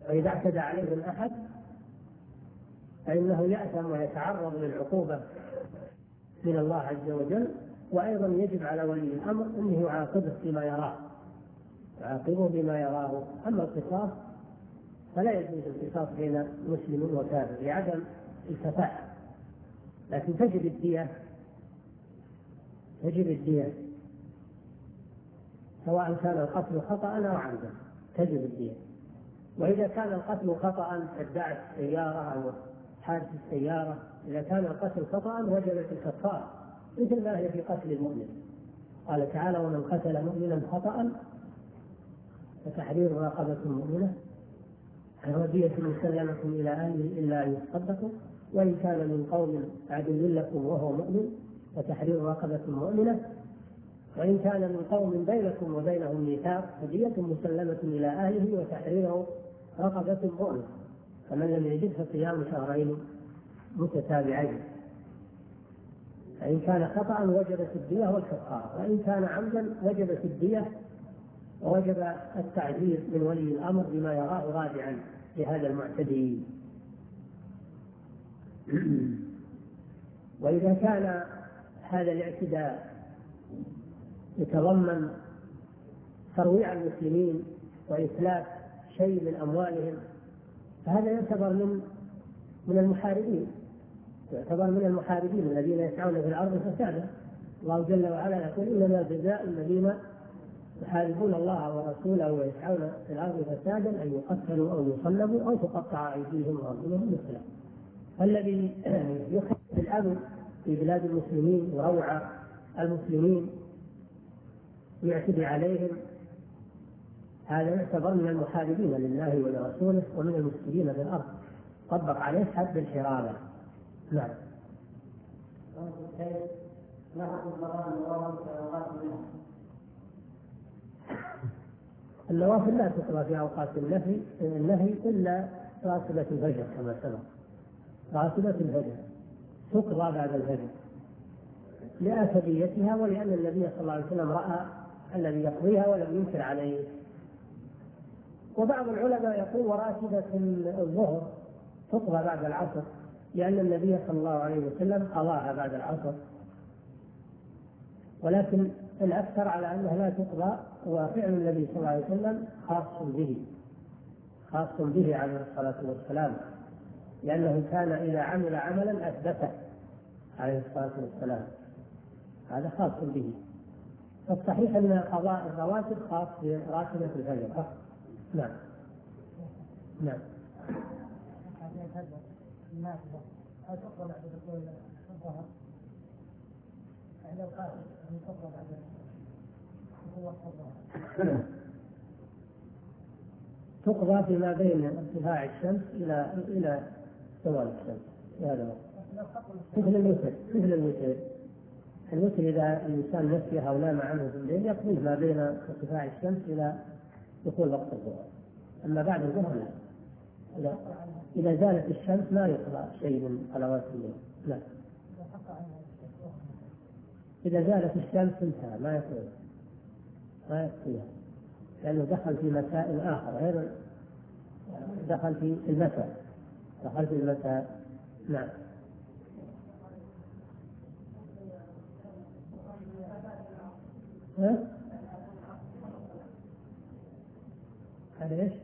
وإذا اعتدى عليهم أحد فإنه يأثم ويتعرض للعقوبة من الله عز وجل. وأيضا يجب على ولي الأمر أنه يعاقبه بما يراه. أما القصاص فلا يجوز القصاص بين مسلم وكافر لعدم الكفاءة، لكن تجب الدية سواء كان القتل خطأ أو عمدا، تجب الدية. وإذا كان القتل خطأ كداعي السيارة أو حادث السيارة، إذا كان القتل خطأ وجبت الكفارة مثل ما هي في قتل المؤمن. قال تعالى: ومن قتل مؤمنا خطأ فتحرير رقبة مؤمنة ودية مسلمة إلى أهله إلا أن يصدقوا، وإن كان من قوم عدو لكم وهو مؤمن فتحرير رقبة مؤمنة، وإن كان من قوم بينكم وبينهم ميثاق فدية مسلمة إلى أهله وتحرير رقبة مؤمنة، فمن لم يجد فصيام شهرين متتابعين. فإن كان خطأ وجبت الدية والكفارة، وإن كان عمدا وجبت الدية ووجب التعذير من ولي الأمر بما يراه راجعا لهذا المعتدي. وإذا كان هذا الاعتداء يتضمن ترويع المسلمين وإتلاف شيء من أموالهم فهذا يعتبر من المحاربين الذين يسعون في الأرض فسادا. الله جل وعلا يقول: إنما جزاء الذين يحاربون الله ورسوله ويسعون في الأرض فسادا أن يقتلوا أو يصلبوا أو تقطع أيديهم وأرجلهم من خلاف. الذي يخرج الأمن في بلاد المسلمين وروع المسلمين يعتدي عليهم هذا يعتبر من المحاربين لله ولرسوله ومن المفسدين في الأرض، طبق عليه حد الحرابة. نعم. النوافل لا تقضى في أوقات النهي إلا راتبة الفجر كما سبق. راتبة الفجر تقضى بعد الفجر لآثريتها، ولأن النبي صلى الله عليه وسلم رأى الذي يقضيها ولم ينكر عليه. وبعض العلماء يقول: وراتبة الظهر تقضى بعد العصر، لأن النبي صلى الله عليه وسلم قضاها بعد العصر. ولكن الأكثر على أنها لا تقضى، وفعل النبي صلى الله عليه وسلم خاص به عليه الصلاة والسلام، لأنه كان إذا عمل عملا أثبته عليه الصلاة والسلام، هذا خاص به. فالصحيح أن قضاء الرواتب خاص براتبة الفجر. نعم. نعم. تقضى فيما بين ارتفاع الشمس إلى زوال الشمس. هذا مثل الوتر إذا الإنسان نسيه أو نام عنه في الليل يقضي ما بين ارتفاع الشمس إلى دخول وقت الظهر. أما بعد الظهر لا. إذا زالت الشمس ما يقضى شيء من صلوات الليل. لا. إذا زالت الشمس انتهى، ما يقضيها، لأنه دخل في مسائل آخر غير دخل في المساء. نعم. هذا ايش؟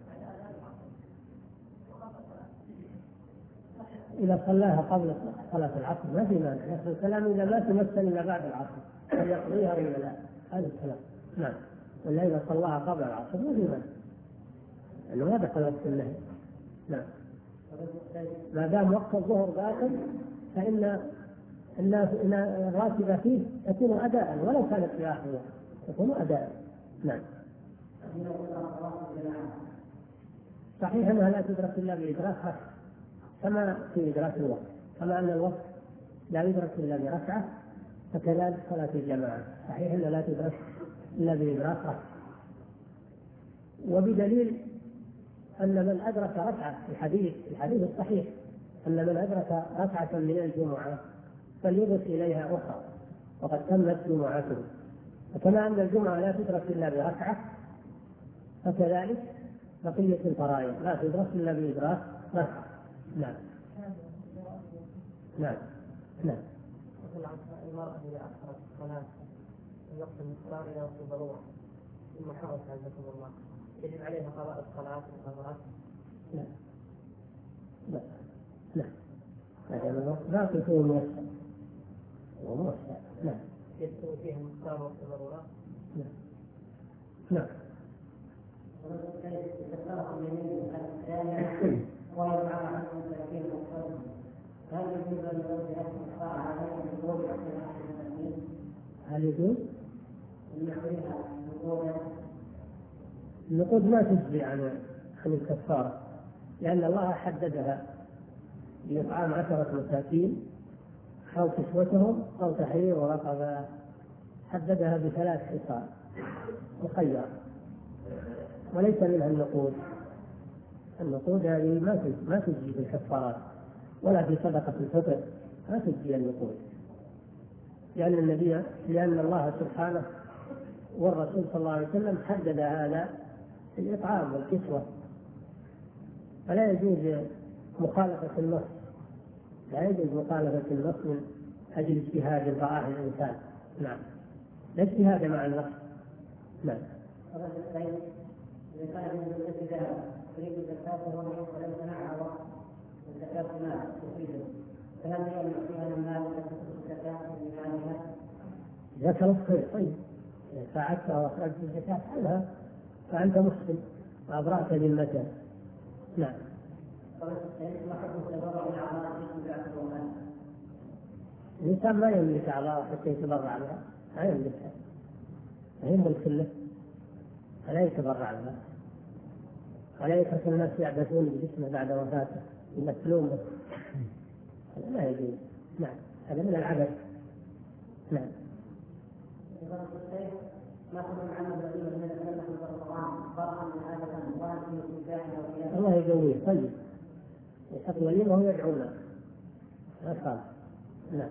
إذا صلاها قبل صلاة العصر ما في مانع، لكن الكلام إذا ما تمثل إلا بعد العصر هل يقضيها ولا لا؟ هذا الكلام. نعم. ولا إذا صلاها قبل العصر ما في مانع، لأنه ما دخل وقت النهي. نعم. ما دام وقت الظهر باقي فإن الراتبة فيه تكون أداء ولو كانت في آخر الوقت تكون أداء. نعم. صحيح أنها لا تدرك إلا بإدراكها كما في إدراك الوقت، كما أن الوقت لا يدرك إلا بركعة فكذلك صلاة الجماعة صحيح أنها لا تدرك إلا بإدراكها. وبدليل أن من أدرك ركعة في الحديث الصحيح أن من أدرك ركعة من الجمعة فليضف إليها أخرى وقد تمت جمعته. فكما أن الجمعة لا تدرك إلا بركعة فكذلك بقية الفرائض لا تدرك إلا بإدراك ركعة. نعم نعم نعم. المرأة إذا أخرت الصلاة في وقت المختار إلى وقت الضرورة ثم حرص عزكم الله يجب عليها قضاء الصلاة والقضاء؟ لا لا لا هذا باقي فيه موسع وموسع. نعم يستوي فيها المختار وقت الضرورة؟ نعم نعم. هل يجوز؟ النقود ما تجزي عن الكفارة، لأن الله حددها بإطعام 10 مساكين أو كسوتهم أو تحرير رقبة، حددها ب3 خصال مخيرة، وليس منها النقود. النقود هذه ما تجزي في الكفارات ولا في صدقة الفطر، ما تجزي النقود، لأن الله سبحانه والرسول صلى الله عليه وسلم حدد هذا في الإطعام والكسوة، فلا يجوز مخالفة النص، لا يجوز مخالفة النص من أجل اجتهاد رآه الإنسان. نعم لا اجتهاد مع النص. نعم. إذا كان من الذهب يريد الزكاة ولم تنعها وقت الزكاة مال تفيده، فهل يمنع فيها المال الزكاة بمالها؟ إذا كان خير طيب، إذا فعلتها وأخرجت الزكاة عنها فأنت مسلم وأبرأت ذمته. نعم. الإنسان ما يملك أعضاء حتى يتبرع بها، ما يملكها، ما يملك كله، فلا يتبرع بها، ولا يترك الناس يعبثون بجسمه بعد وفاته يمثلون به، هذا لا يجوز. نعم هذا من العبث. نعم. الله يقويه طيب يحط وليمه وهو يدعونا ما صار. نعم.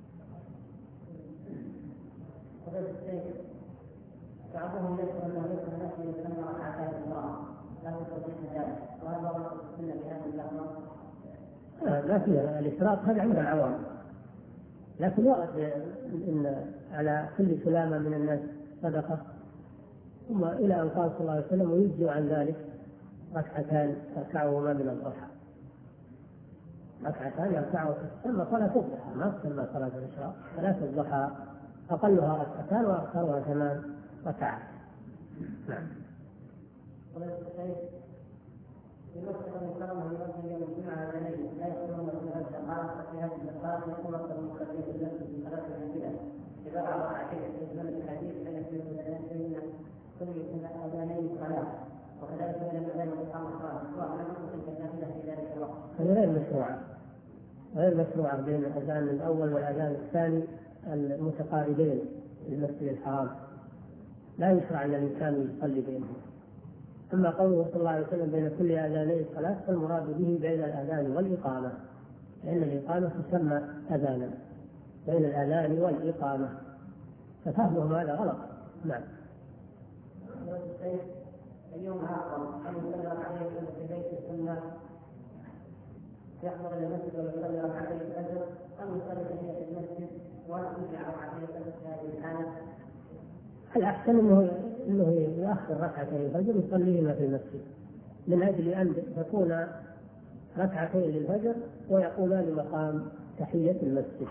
بعضهم يذكر انه يذكر نفسه يسمى ركعتي الإكرام لا تصديق ذلك، وهذا هو السنه بهذا اللفظ. لا فيها الإشراق هذا عند العوام، لكن ورد إن على كل سلامة من الناس صدقة، ثم إلى أن قال صلى الله عليه وسلم ويجزي عن ذلك ركعتان يركعهما من الضحى، ركعتان يركعه ثم صلاة الضحى، ما تسمى صلاة الإشراق، صلاة الضحى أقلها ركعتان وأكثرها 8 ركعات. نعم. في مسجد المكرمة يوم الجمعة الليل لا يكون من الزقاق في هذه الزقاق يكون أكثر المصلين في المسجد من 3 أمثلة إذا رأى ركعتين في زمن الحديث بين كل أذانين صلاة، وكذلك بين الأذان والإقامة صلاة، وأنا ممكن النافلة في ذلك الوقت. هذه غير مشروعة بين الأذان الأول والأذان الثاني المتقاربين في المسجد الحرام، لا يشرع أن الإنسان يصلي بينهم. أما قوله صلى الله عليه وسلم بين كل أذانين صلاة فالمراد به بين الأذان والإقامة، لأن الإقامة تسمى أذانا، بين الأذان والإقامة، ففهمهم هذا غلط. نعم. اليوم آخر أن يصلي ركعتين في بيته ثم يحضر إلى المسجد ويصلي ركعتين الفجر، أم يصلي في المسجد ويرجع ركعتين الفجر في هذه الحالة؟ الأحسن أنه يأخر ركعتين الفجر يصليهما في المسجد، من أجل أن تكون ركعتين للفجر ويقومان مقام تحية المسجد،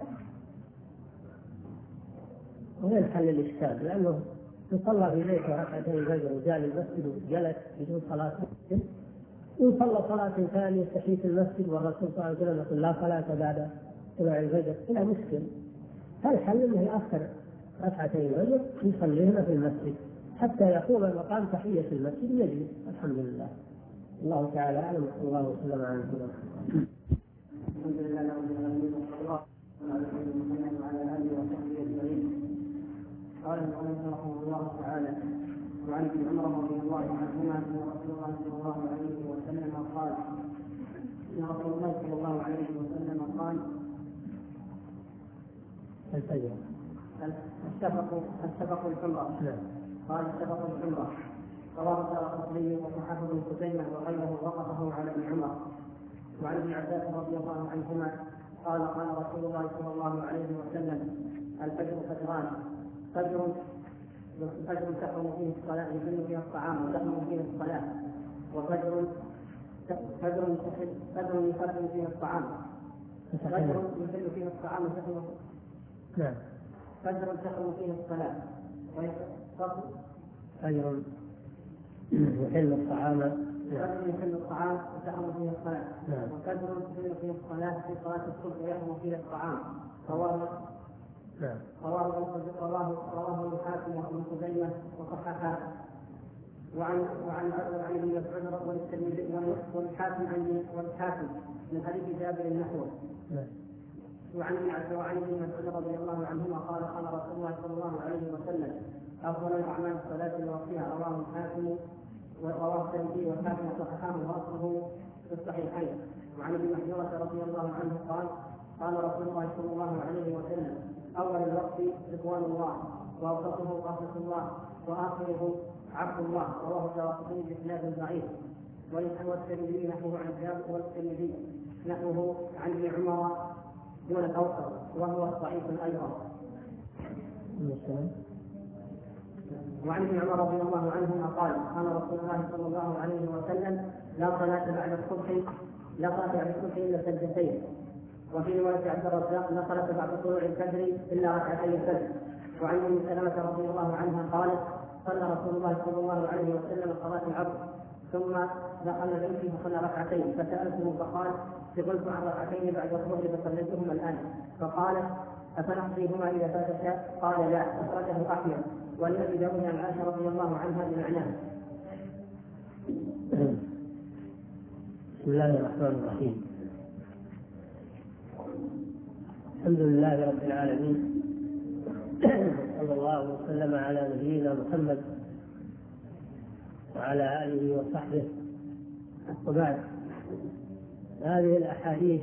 وينحل الإشكال، لأنه يصلى في بيته ركعتين الفجر وجاء للمسجد وجلس بدون صلاة المسجد، ويصلى صلاة ثانية تحية المسجد والرسول صلى الله عليه وسلم يقول لا صلاة بعد طلوع الفجر، لا مشكل. فالحل أنه يأخر ركعتين الفجر يصليهما في المسجد حتى يقوم مقام تحية المسجد يجلس. الحمد لله، الله تعالى أعلم، وصلى الله وسلم على نبينا محمد. الحمد لله رب العالمين والصلاة على سيدنا محمد وعلى آله وصحبه أجمعين. قال المؤلف رحمه الله تعالى: وعن ابن عمر رضي الله عنهما أن رسول الله صلى الله عليه وسلم قال: إن رسول الله صلى الله عليه وسلم قال: الشفق الحمرة. قال الشفق الحمرة رواه الدارقطني وصححه ابن خزيمة وغيره وقفه على ابن عمر. وعن ابن عباس رضي الله عنهما قال قال رسول الله صلى الله عليه وسلم: الفجر فجران، فجر تحرم فيه الصلاة يحل فيه الطعام وتحرم فيه الصلاة، وفجر يحرم فيه الطعام فجر يحل فيه الطعام وتحرم فجر تحرم فيه الصلاة، فجر يحل الطعام وتحرم فيه الصلاة، وفجر يحل فيه الصلاة في صلاة الصبح ويحرم فيه الطعام. رواه الحاكم وابن خزيمة وصححه. وعن ابن مسعود والترمذي والحاكم من حديث جابر نحوه. وعن ابن مسعود رضي الله عنهما قال قال رسول الله صلى الله عليه وسلم: أفضل الأعمال الصلاة لوقتها. رواه الحاكم ورواه الترمذي والحاكم وصححه وأصله في الصحيحين. وعن ابن محذورة رضي الله عنه قال قال رسول الله صلى الله عليه وسلم: أول الوقت رضوان الله، وأوسطه رحمة الله، وآخره عبد الله. رواه الدارقطني بإسناد ضعيف. والترمذي نحوه عن جابر، والترمذي نحوه عن ابن عمر دون الأوسط وهو ضعيف أيضا. وعن ابن عمر رضي الله عنهما قال قال رسول الله صلى الله عليه وسلم: لا صلاة بعد الصبح إلا سجدتين. وفي رواية عبد الرزاق: لا صلاة بعد طلوع الفجر إلا ركعتي الفجر. وعن ام سلمة رضي الله عنها قالت: صلى رسول الله صلى الله عليه وسلم صلاة العصر ثم دخل بيته فصلى ركعتين، فسألته فقال: قلت عن ركعتين بعد الظهر فصليتهما الآن. فقالت: أفنحصيهما إذا فاتك؟ قال: لا. أخرجه أحمد والذي داود عن عائشة رضي الله عنها بمعناه. بسم الله الرحمن الرحيم. الحمد لله رب العالمين، صلى الله وسلم على نبينا محمد وعلى آله وصحبه. وبعد، هذه الأحاديث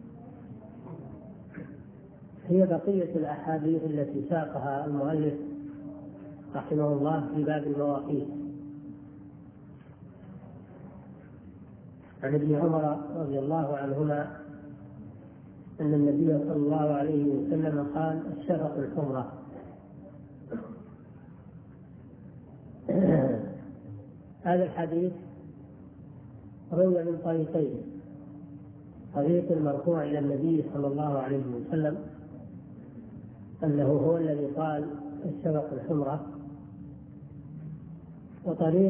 هي بقية الأحاديث التي ساقها المؤلف رحمه الله في باب المواقيت. عن ابن عمر رضي الله عنهما أن النبي صلى الله عليه وسلم قال: الشفق الحمرة. هذا الحديث روي من طريقين: طريق مرفوع إلى النبي صلى الله عليه وسلم أنه هو الذي قال الشفق الحمرة، وطريق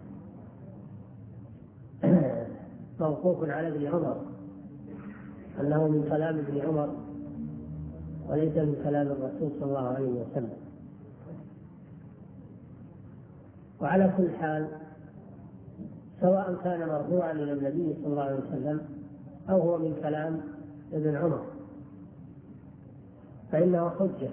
موقوف على ابن عمر أنه من كلام ابن عمر وليس من كلام الرسول صلى الله عليه وسلم. وعلى كل حال، سواء كان مرفوعا إلى النبي صلى الله عليه وسلم أو هو من كلام ابن عمر فإنه حجة.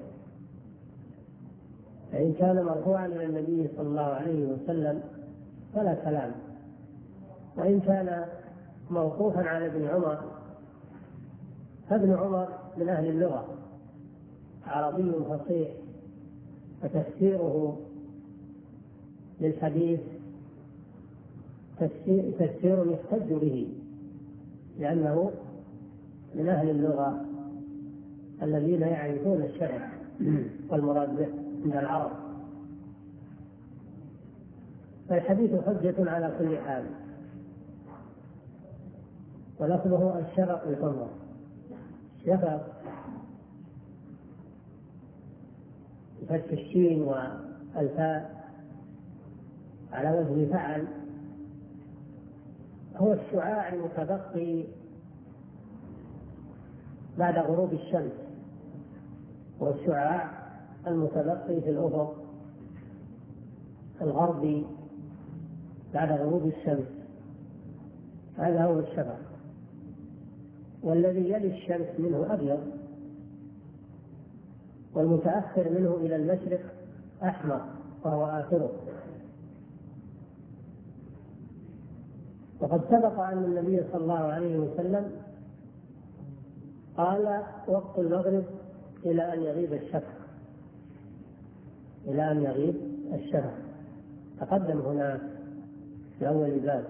فإن كان مرفوعا إلى النبي صلى الله عليه وسلم فلا كلام، وإن كان موقوفا على ابن عمر فابن عمر من أهل اللغة، عربي فصيح، فتفسيره للحديث تفسير يحتج به، لأنه من أهل اللغة الذين يعرفون الشرع والمراد به من العرب. فالحديث حجة على كل حال. ولفظه الشفق الحمرة. الشفق بفتح الشين والفاء على وزن فعل، هو الشعاع المتبقي بعد غروب الشمس، والشعاع المتبقي في الأفق الغربي بعد غروب الشمس، هذا هو الشفق. والذي يلي الشمس منه أبيض، والمتأخر منه إلى المشرق أحمر وهو آخره. وقد سبق أن النبي صلى الله عليه وسلم قال: وقت المغرب إلى أن يغيب الشفق، إلى أن يغيب الشفق. تقدم هناك في أول الباب.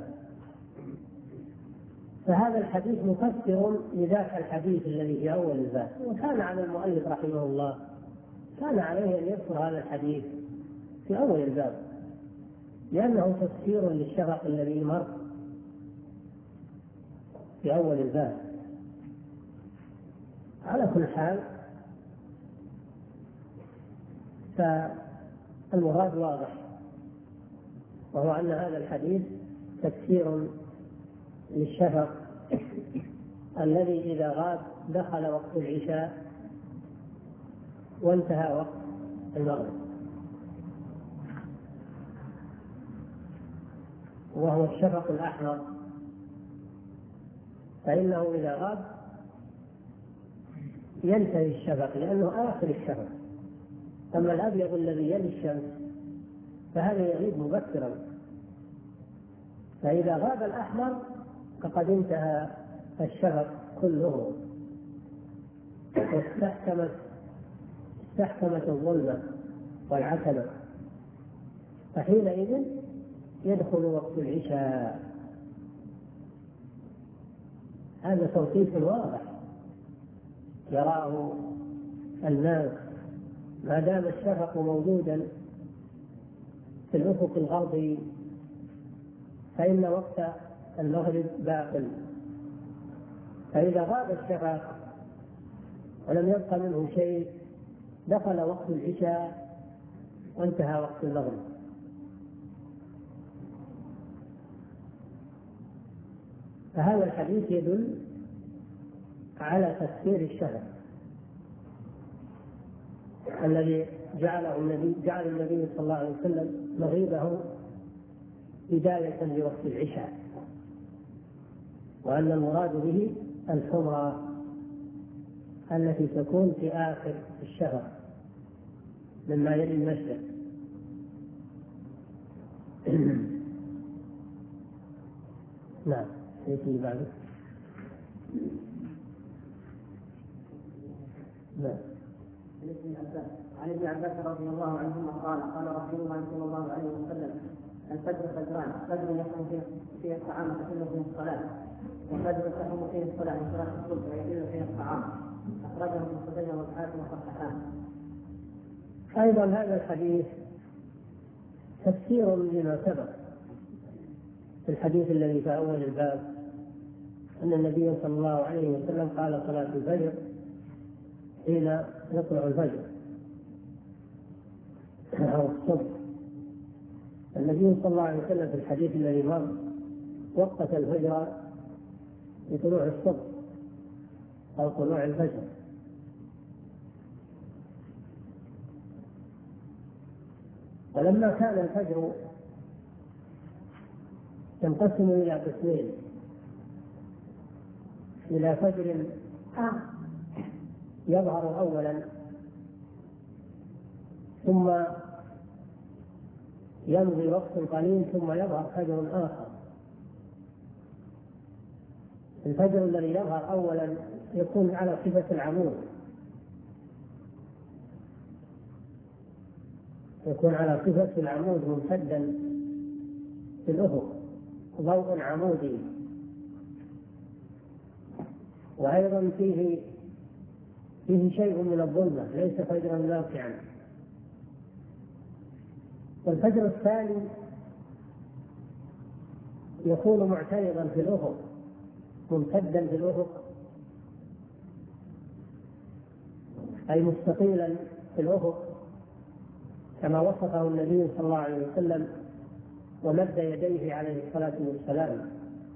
فهذا الحديث مفسر لذاك الحديث الذي في أول الباب. وكان على المؤلف رحمه الله كان عليه أن يذكر هذا الحديث في أول الباب، لأنه تفسير للشفق الذي مر في أول الباب. على كل حال فالمراد واضح، وهو أن هذا الحديث تفسير للشفق الذي إذا غاب دخل وقت العشاء وانتهى وقت المغرب، وهو الشفق الأحمر، فإنه إذا غاب ينتهي الشفق لأنه آخر الشفق. أما الأبيض الذي يلي الشمس فهذا يغيب مبكرا، فإذا غاب الأحمر فقد انتهى الشفق كله واستحكمت الظلمة والعتمة، فحينئذ يدخل وقت العشاء. هذا توقيت واضح يراه الناس ما دام الشفق موجودا في الأفق الغربي، فإن وقت المغرب باق. فإذا غاب الشفق ولم يبق منه شيء دخل وقت العشاء وانتهى وقت المغرب. فهذا الحديث يدل على تفسير الشفق الذي جعل النبي صلى الله عليه وسلم مغيبه بداية لوقت العشاء، وأن المراد به الحمرة التي تكون في آخر الشفق مما يلي المشرق. نعم. يأتي بعده. نعم. عن ابن عباس رضي الله عنهما قال رسول الله صلى الله عليه وسلم: الفجر فجران، فجر يحرم فيه الطعام وتحل فيه الصلاة، وفجر تحرم فيه الصلاة من صلاة الصبح ويحل فيه الطعام. أخرجه ابن خزيمة والحاكم وصححاه. أيضا هذا الحديث تفسير لما سبق في الحديث الذي في أول الباب، أن النبي صلى الله عليه وسلم قال: صلاة الفجر حين يطلع الفجر أو الصبح. النبي صلى الله عليه وسلم في الحديث الذي مر وقت الفجر لطلوع الصبح أو طلوع الفجر. ولما كان الفجر ينقسم إلى قسمين: إلى فجر يظهر أولا ثم يمضي وقت قليل ثم يظهر فجر آخر. الفجر الذي يظهر أولا يكون على صفة العمود، يكون على صفة العمود ممتدا في الأفق، ضوء عمودي، وأيضا فيه شيء من الظلمة، ليس فجرا ناقعا. والفجر الثاني يكون معترضا في الأفق، ممتدا في الأفق، أي مستطيلا في الأفق كما وصفه النبي صلى الله عليه وسلم ومد يديه عليه الصلاة والسلام،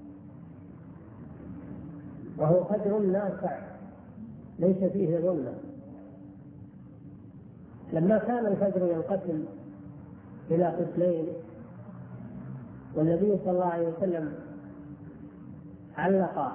وهو فجر ناقع ليس فيه ظلمة. لما كان الفجر ينقسم إلى قسمين والنبي صلى الله عليه وسلم علق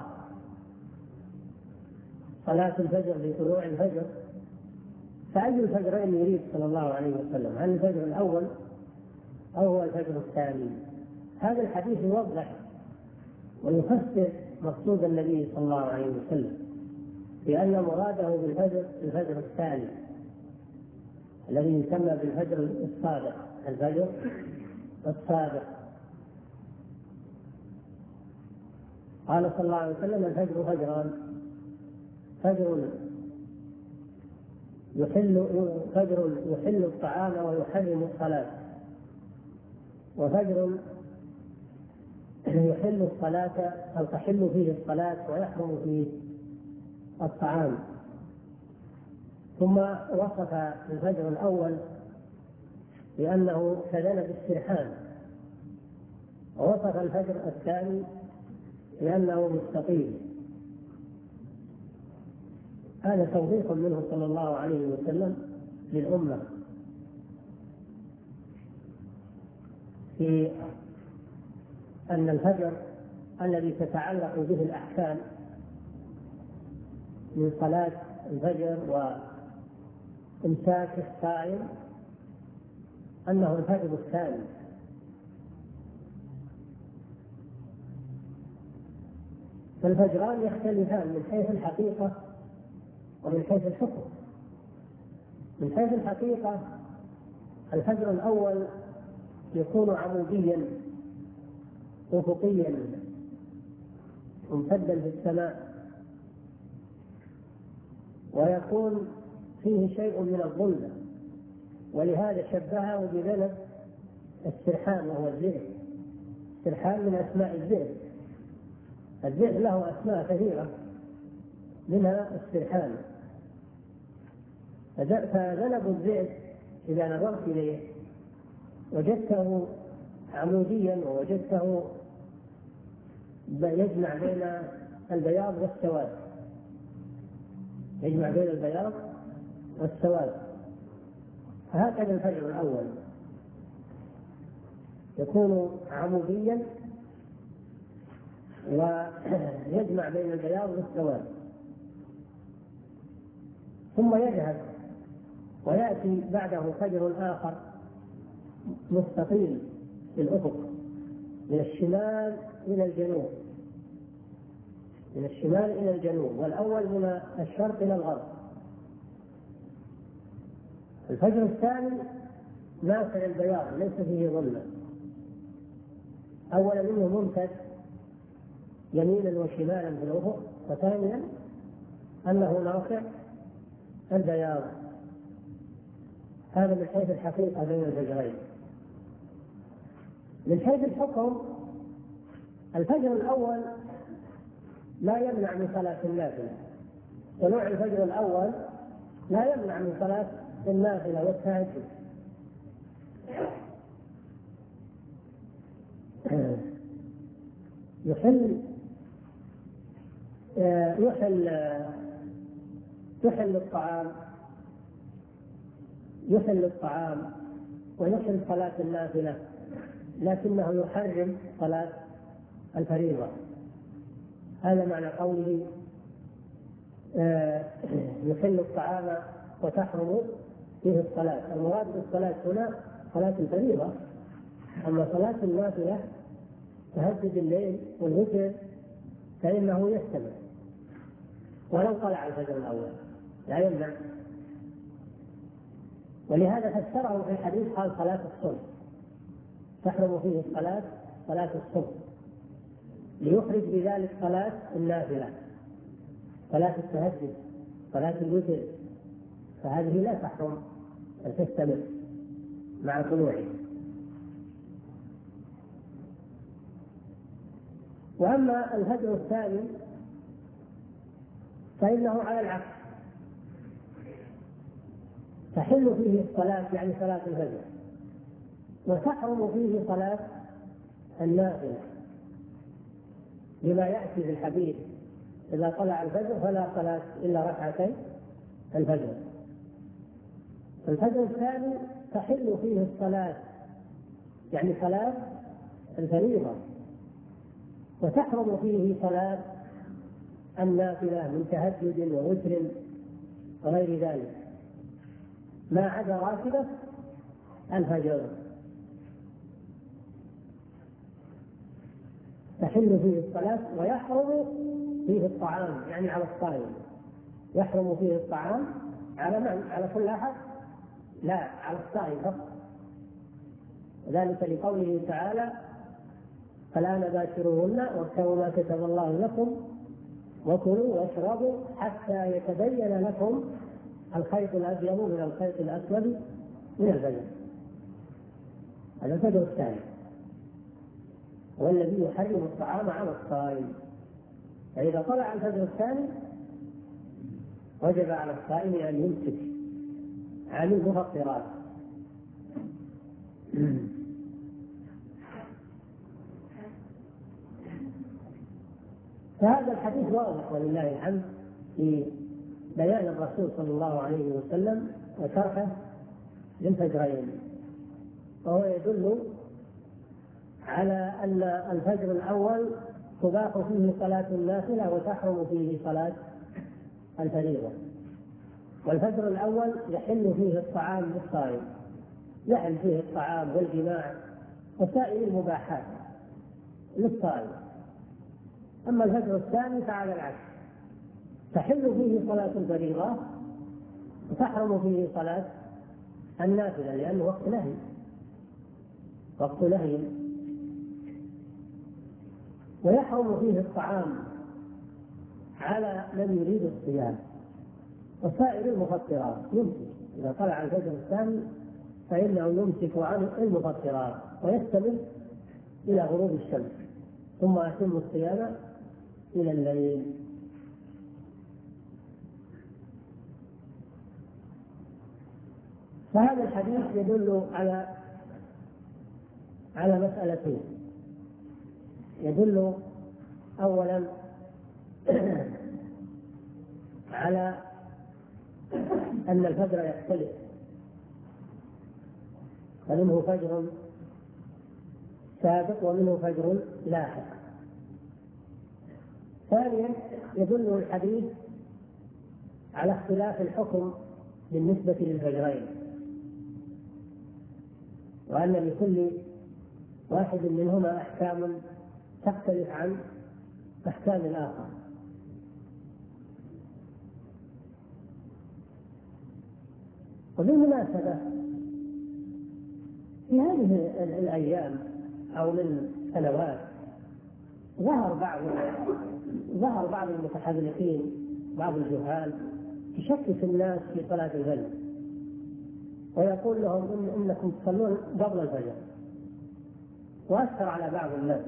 صلاة الفجر بطلوع الفجر، فأي الفجرين يريد صلى الله عليه وسلم؟ هل الفجر الأول أو هو الفجر الثاني؟ هذا الحديث يوضح ويفسر مقصود النبي صلى الله عليه وسلم بأن مراده بالفجر الفجر الثاني الذي يسمى بالفجر الصادق، الفجر الصادق، قال صلى الله عليه وسلم: الفجر فجران، فجر يحل الطعام ويحرم الصلاة، وفجر يحل الصلاة أو تحل فيه الصلاة ويحرم فيه الطعام. ثم وصف الفجر الأول بأنه كذنب السرحان، ووصف الفجر الثاني بأنه مستقيم. هذا توضيح منه صلى الله عليه وسلم للأمة في أن الفجر الذي تتعلق به الأحكام من صلاة الفجر وإمساك الصائم أنه الفجر الثاني. فالفجران يختلفان من حيث الحقيقة ومن حيث الحكم. من حيث الحقيقة الفجر الأول يكون عموديا أفقيا ممتدا في السماء، ويكون فيه شيء من الظلمة، ولهذا شبهه بذنب السرحان وهو الذئب. السرحان من أسماء الذئب، الذئب له أسماء كثيرة منها السرحان. فذنب الذئب إذا نظرت إليه وجدته عموديا، ووجدته يجمع بين البياض والسواد، يجمع بين البياض والسواد. فهكذا الفجر الأول يكون عموديا ويجمع بين البياض والسواد، ثم يذهب ويأتي بعده فجر آخر مستقيم في الأفق من الشمال إلى الجنوب، من الشمال إلى الجنوب، والأول من الشرق إلى الغرب. الفجر الثاني ناصع البياض ليس فيه ظلمة، أولا منه ممتد يمينا وشمالا في الأفق، وثانيا أنه ناصع البياض. هذا من حيث الحقيقة بين الفجرين. من حيث الحكم الفجر الأول لا يمنع من صلاة النافلة، طلوع الفجر الأول لا يمنع من صلاة النافلة والتهجد. يحل الطعام ويحل صلاة النافلة، لكنه يحرم صلاة الفريضة. هذا معنى قوله يحل الطعام وتحرم فيه الصلاة. المراد بالصلاة هنا صلاة الفريضة، أما صلاة النافلة تهجد الليل والوتر فإنه يستمر ولو طلع الفجر الأول لا يمنع. ولهذا فسره في الحديث قال صلاة الصبح تحرم فيه الصلاة، صلاة الصبح، ليخرج بذلك صلاة النافلة، صلاة التهجد، صلاة الوتر، فهذه لا تحرم أن تستمر مع طلوعه. وأما الفجر الثاني فإنه على العكس، تحل فيه الصلاة يعني صلاة الفجر، وتحرم فيه صلاة النافلة، لما يأتي في الحديث إذا طلع الفجر فلا صلاة إلا ركعتي الفجر. الفجر الثاني تحل فيه الصلاة يعني صلاة الفريضة، وتحرم فيه صلاة النافلة من تهجد ووتر وغير ذلك، ما عدا راتبة الفجر تحل فيه الصلاة، ويحرم فيه الطعام يعني على الصائم. يحرم فيه الطعام على من؟ على كل أحد؟ لا، على الصائم فقط. ذلك لقوله تعالى فالآن باشروهن وابتغوا ما كتب الله لكم وكلوا واشربوا حتى يتبين لكم الخيط الأبيض من الخيط الأسود من الفجر. هذا الفجر الثاني، والذي يحرم الطعام على الصائم. فإذا طلع الفجر الثاني وجب على الصائم أن يمسك عن المفطرات. فهذا الحديث واضح ولله الحمد في بيان الرسول صلى الله عليه وسلم وشرحه للفجرين، وهو يدل على أن الفجر الأول تباح فيه صلاة النافلة وتحرم فيه صلاة الفريضة، والفجر الأول يحل فيه الطعام للصائم، يحل فيه الطعام والجماع وسائر المباحات للصائم. أما الفجر الثاني فعلى العكس، تحل فيه صلاة الفريضة وتحرم فيه صلاة النافلة، لأنه وقت نهي، وقت نهي. ويحرم فيه الطعام على من يريد الصيام وسائر المفطرات يمسك. إذا طلع الفجر الثاني فإنه يمسك عن المفطرات ويستمر إلى غروب الشمس، ثم يتم الصيام إلى الليل. فهذا الحديث يدل على مسألتين. يدل أولا على أن الفجر يختلف، فمنه فجر سابق ومنه فجر لاحق. ثانيا يدل الحديث على اختلاف الحكم بالنسبة للفجرين، وأن لكل واحد منهما أحكام تختلف عن أحكام الآخر. وبالمناسبة في هذه الأيام أو من سنوات ظهر بعض المتحذلقين، بعض الجهال، يشكك الناس في صلاة الفجر ويقول لهم إنكم تصلون قبل الفجر، وأثر على بعض الناس،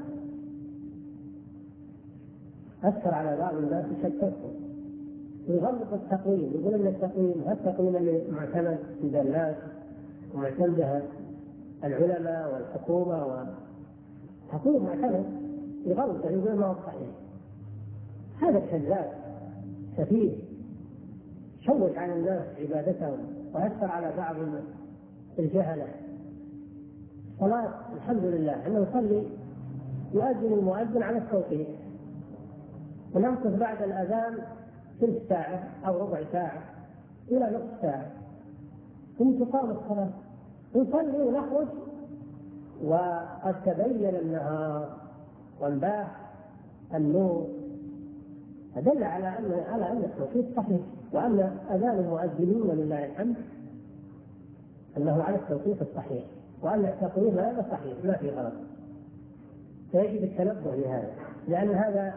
يشككهم ويغلط التقويم، يقول ان التقويم التقويم اللي معتمد عند الناس ومعتمدها العلماء والحكومه وتقويم معتمد، يغلط يقول ما هو صحيح. هذا كذاب سفيه شوش على الناس عبادتهم ويأثر على بعض الجهله. صلاة الحمد لله انه يصلي يؤذن المؤذن على التوقيت، ونمكث بعد الأذان ثلث ساعة أو ربع ساعة إلى نصف ساعة ثم تقام الصلاة، نصلي ونخرج وقد تبين النهار وانباح النور. فدل على أن التوقيت صحيح، وأن أذان المؤذنين ولله الحمد أنه على التوقيت الصحيح، وأن التقويم هذا صحيح ما في غلط. فيجب التنبه لهذا، لأن هذا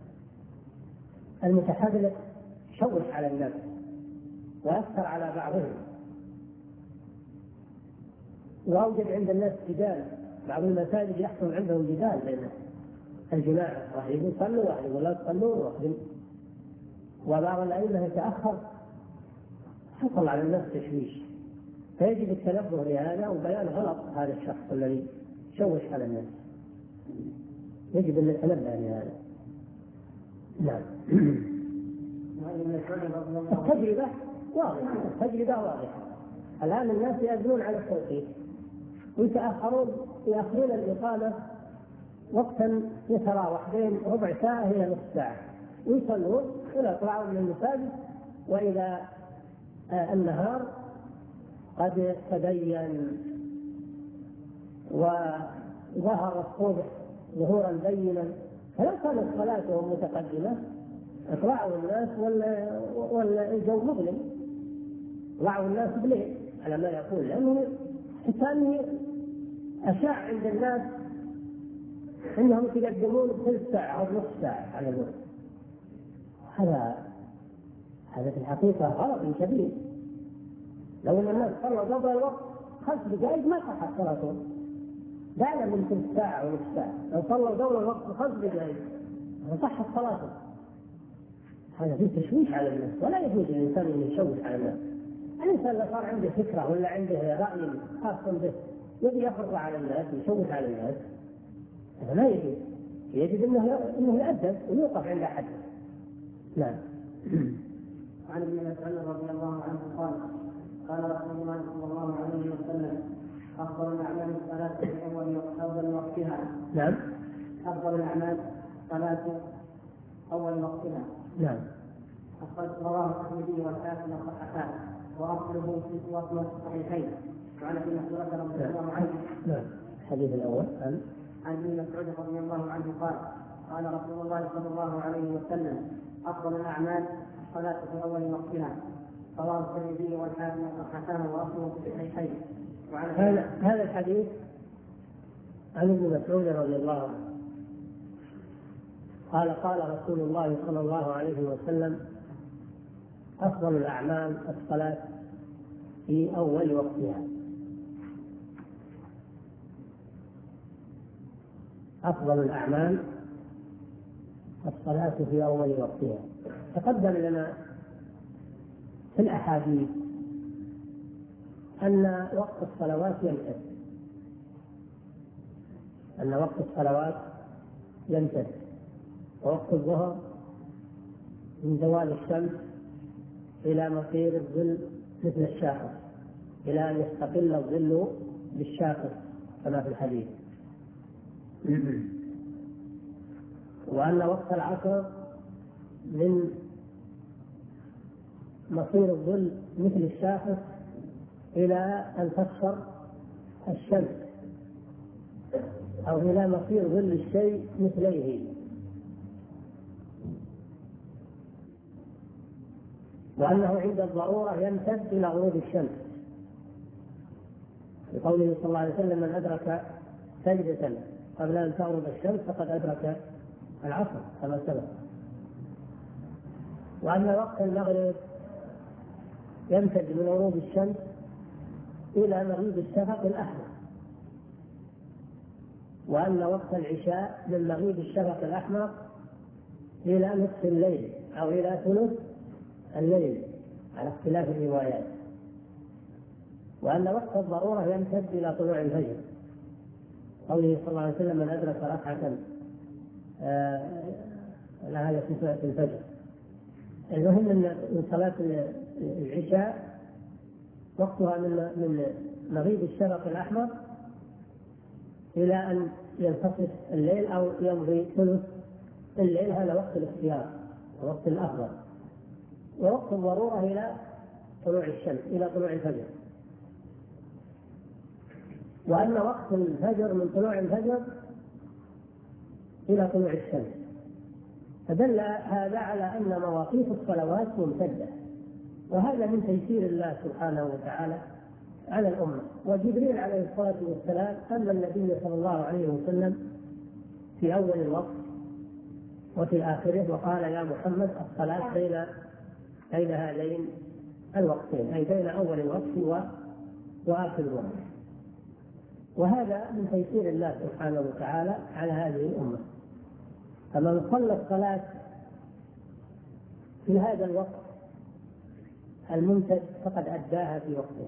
المتحذلق شوش على الناس وأثر على بعضهم وأوجد عند الناس جدال. بعض المساجد يحصل عندهم جدال بين الجماعة، واحد يقول صلوا واحد يقول لا تصلوا، وبعض الأئمة يتأخر، حصل على الناس تشويش. فيجب التنبه لهذا وبيان غلط هذا الشخص الذي شوش على الناس، يجب أن نتنبه لهذا. نعم. التجربة واضحة. الآن الناس يأذنون على التوقيت ويأخرون الإقامة وقتا يتراوح بين ربع ساعة إلى نصف ساعة، ويصلون إلى يطلعون من المساجد، وإذا النهار قد تبين وظهر الصبح ظهورا بينا. فلو كانت صلاتهم متقدمة اطلعوا الناس والجو مظلم، طلعوا الناس بليل على ما يقول، لأنه حتى أشاع عند الناس إنهم يقدمون ثلث ساعة أو نصف ساعة على الوقت. هذا في الحقيقة غلط كبير. لو أن الناس صلوا قبل الوقت 5 دقائق ما صحت صلاتهم، بعد من ثلث ساعة أو نصف ساعة. لو صلوا قبل الوقت 5 دقائق صحت صلاتهم. هذا فيه تشويش على الناس، ولا يجوز للإنسان أن يشوش على الناس. الإنسان اللي صار عنده فكرة ولا عنده رأي خاص به يبي يفرض على الناس ويشوش على الناس، هذا لا يجوز. يجب أنه يؤدب ويوقف عند حد. نعم. عن ابن مسعود رضي الله عنه قال رسول الله صلى الله عليه وسلم: أفضل الأعمال الصلاة في أول وقتها. نعم. أفضل الأعمال صلاة أول وقتها. نعم. رواه الترمذي والحاكم والصححان، وأصله في وصل الصحيحين. وعن ابن مسعود رضي الله عنه. نعم. الحديث الأول عن ابن مسعود رضي الله عنه قال رسول الله صلى الله عليه وسلم: أفضل الأعمال الصلاة في أول وقتها. رواه الترمذي والحاكم والصححان، وأصله في الصحيحين. هذا الحديث عن ابن مسعود رضي الله عنه قال رسول الله صلى الله عليه وسلم: أفضل الأعمال الصلاة في أول وقتها. أفضل الأعمال الصلاة في أول وقتها. تقدم لنا في الأحاديث أن وقت الصلوات يمتد، ووقت الظهر من زوال الشمس إلى مصير الظل مثل الشاخص، إلى أن يستقل الظل بالشاخص كما في الحديث. وأن وقت العصر من مصير الظل مثل الشاخص إلى أن تصفر الشمس، أو إلى مصير ظل الشيء مثليه. وأنه عند الضرورة يمتد إلى غروب الشمس، لقوله صلى الله عليه وسلم: من أدرك سجدة قبل أن تغرب الشمس فقد أدرك العصر كما سبق. وأن وقت المغرب يمتد من غروب الشمس إلى مغيب الشفق الأحمر. وأن وقت العشاء من مغيب الشفق الأحمر إلى نصف الليل أو إلى ثلث الليل على اختلاف الروايات. وأن وقت الضرورة يمتد إلى طلوع الفجر، قوله صلى الله عليه وسلم: من أدرك ركعة هذا في صلاة الفجر. المهم أن صلاة العشاء وقتها من مغيب الشفق الأحمر إلى أن ينتصف الليل أو يمضي ثلث الليل، هذا وقت الاختيار ووقت الأفضل. ووقت الضرورة إلى طلوع الشمس، إلى طلوع الفجر. وأن وقت الفجر من طلوع الفجر إلى طلوع الشمس. فدل هذا على أن مواقيت الصلوات ممتدة، وهذا من تيسير الله سبحانه وتعالى على الأمة. وجبريل عليه الصلاة والسلام أما النبي صلى الله عليه وسلم في أول الوقت وفي آخره، وقال: يا محمد الصلاة بين هذين الوقتين، أي بين أول الوقت وآخر الوقت. وهذا من تيسير الله سبحانه وتعالى على هذه الأمة. فمن صلى الصلاة في هذا الوقت الممتد فقد أداها في وقتها.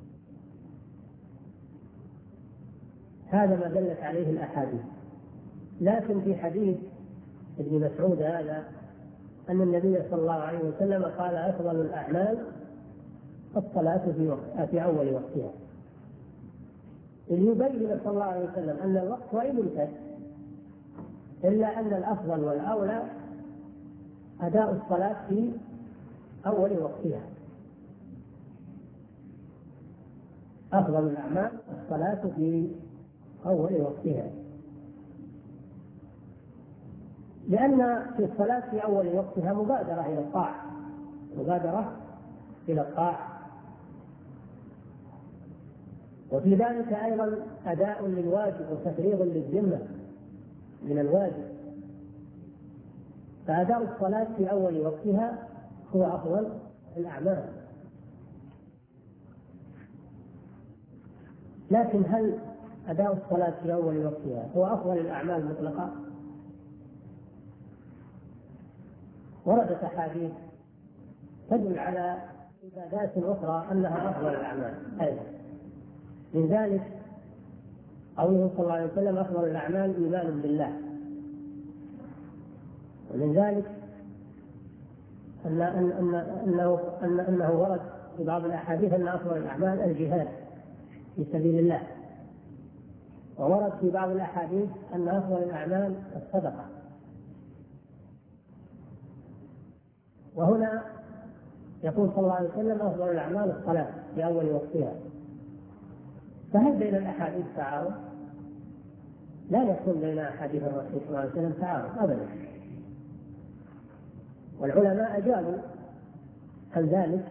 هذا ما دلت عليه الأحاديث. لكن في حديث ابن مسعود هذا أن النبي صلى الله عليه وسلم قال: أفضل الأعمال الصلاة في أول وقتها، ليبين صلى الله عليه وسلم أن الوقت وإن امتد، إلا أن الأفضل والأولى أداء الصلاة في أول وقتها. أفضل الأعمال الصلاة في أول وقتها، لأن في الصلاة في أول وقتها مبادرة إلى الطاعة، وفي ذلك أيضا أداء للواجب وتفريغ للذمة، من الواجب، فأداء الصلاة في أول وقتها هو أفضل الأعمال. لكن هل أداء الصلاة في أول وقتها هو أفضل الأعمال مطلقا؟ وردت أحاديث تدل على عبادات أخرى أنها أفضل الأعمال أيضا، من ذلك قوله صلى الله عليه وسلم: أفضل الأعمال إيمان بالله. ومن ذلك أنه ورد في بعض الأحاديث أن أفضل الأعمال الجهاد في سبيل الله، وورد في بعض الأحاديث أن أفضل الأعمال الصدقة. وهنا يقول صلى الله عليه وسلم: أفضل الأعمال الصلاة في أول وقتها. فهل بين الأحاديث تعارض؟ لا يكون بين أحاديث الرسول صلى الله عليه وسلم تعارض أبدا، والعلماء أجابوا عن ذلك.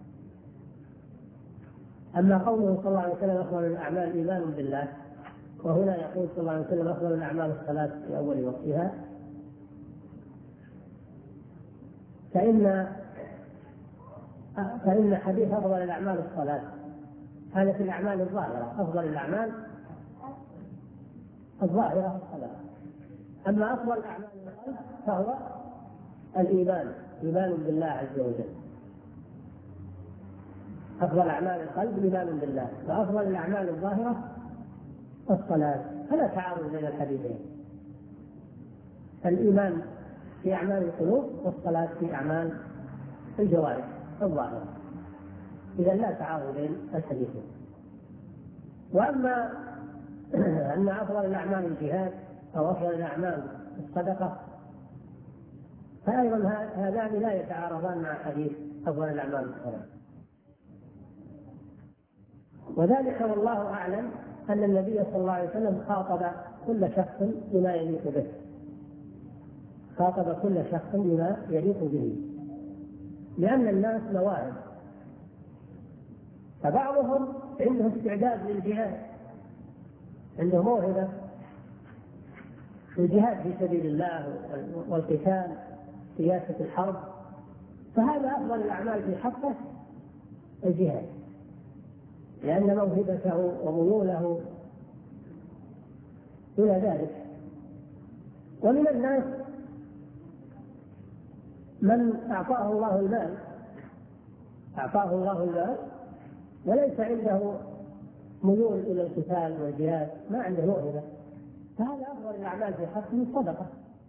أما قوله صلى الله عليه وسلم: أفضل الأعمال إيمان بالله، وهنا يقول صلى الله عليه وسلم: أفضل الأعمال الصلاة في أول وقتها، فإن حديث أفضل الأعمال الصلاة هذا في الأعمال الظاهرة، أفضل الأعمال الظاهرة الصلاة. أما أفضل الأعمال القلب فهو الإيمان، إيمان بالله عز وجل. أفضل أعمال القلب إيمان بالله، وأفضل الأعمال الظاهرة الصلاة. فلا تعارض بين الحديثين، الإيمان في أعمال القلوب والصلاة في أعمال الجوارح الظاهرة، إذا لا تعارض بين الحديثين. وأما أن أفضل الأعمال الجهاد أو أفضل الأعمال الصدقة، فأيضا هذان لا يتعارضان مع حديث أفضل الأعمال الصلاة. وذلك والله أعلم أن النبي صلى الله عليه وسلم خاطب كل شخص بما يليق به، خاطب كل شخص بما يليق به، لأن الناس مواهب، فبعضهم عنده استعداد للجهاد، عنده موهبة في الجهاد في سبيل الله والقتال، سياسة الحرب، فهذا أفضل الأعمال في حقه الجهاد، لأن موهبته وميوله إلى ذلك. ومن الناس من أعطاه الله المال وليس عنده ميول إلى القتال والجهاد، ما عنده موهبة، فهذا أفضل الأعمال في حقه الصدقة.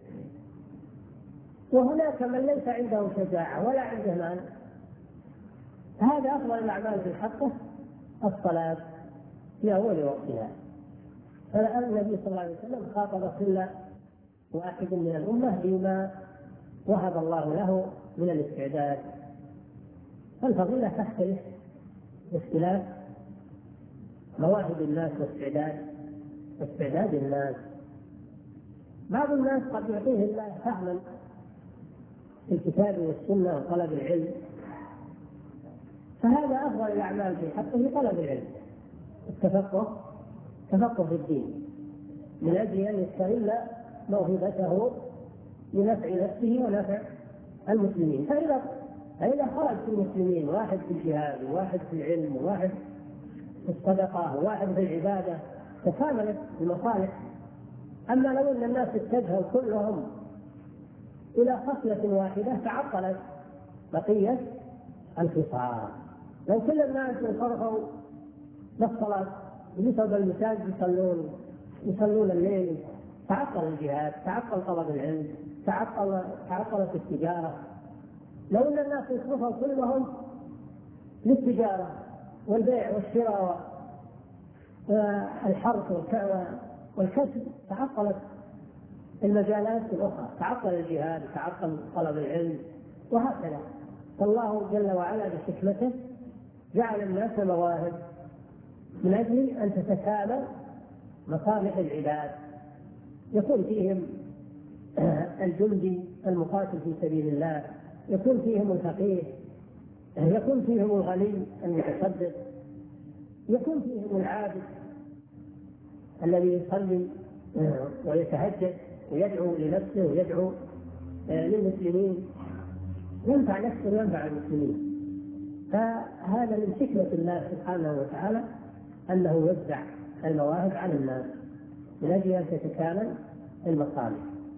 وهناك من ليس عنده شجاعة ولا عنده مال، فهذا أفضل الأعمال في حقه الصلاة في أول وقتها. فالنبي صلى الله عليه وسلم خاطب كل واحد من الأمة بما وهب الله له من الاستعداد. فالفضيلة تختلف باختلاف مواهب الناس واستعداد الناس. بعض الناس قد يعطيه الله فهما في الكتاب والسنة وطلب العلم، فهذا أفضل الأعمال في حقه طلب العلم، التفقه في الدين، من أجل أن يستغل موهبته لنفع نفسه ونفع المسلمين. فإذا خرج في المسلمين واحد في الجهاد وواحد في العلم وواحد في الصدقة وواحد في العبادة تكاملت المصالح. أما لو أن الناس اتجهوا كلهم إلى خصلة واحدة تعطلت بقية الخصال. لو كل الناس انصرفوا للصلاة بسبب المساجد يصلون الليل، تعطل الجهاد، تعطل طلب العلم، تعطلت التجارة. لو أن الناس يصرفوا كلهم للتجارة والبيع والشراء والحرث والكسب، تعطلت المجالات الأخرى، تعطل الجهاد، تعطل طلب العلم، وهكذا. فالله جل وعلا بحكمته جعل الناس مواهب من أجل أن تتكامل مصالح العباد، يكون فيهم الجندي المقاتل في سبيل الله، يكون فيهم الفقيه، يكون فيهم الغني المتصدق، يكون فيهم العابد الذي يصلي ويتهجد، ويدعو لنفسه ويدعو للمسلمين، ينفع نفسه وينفع المسلمين. فهذا من حكمة الله سبحانه وتعالى أنه يوزع المواهب على الناس من أجل أن تتكامل المصالح.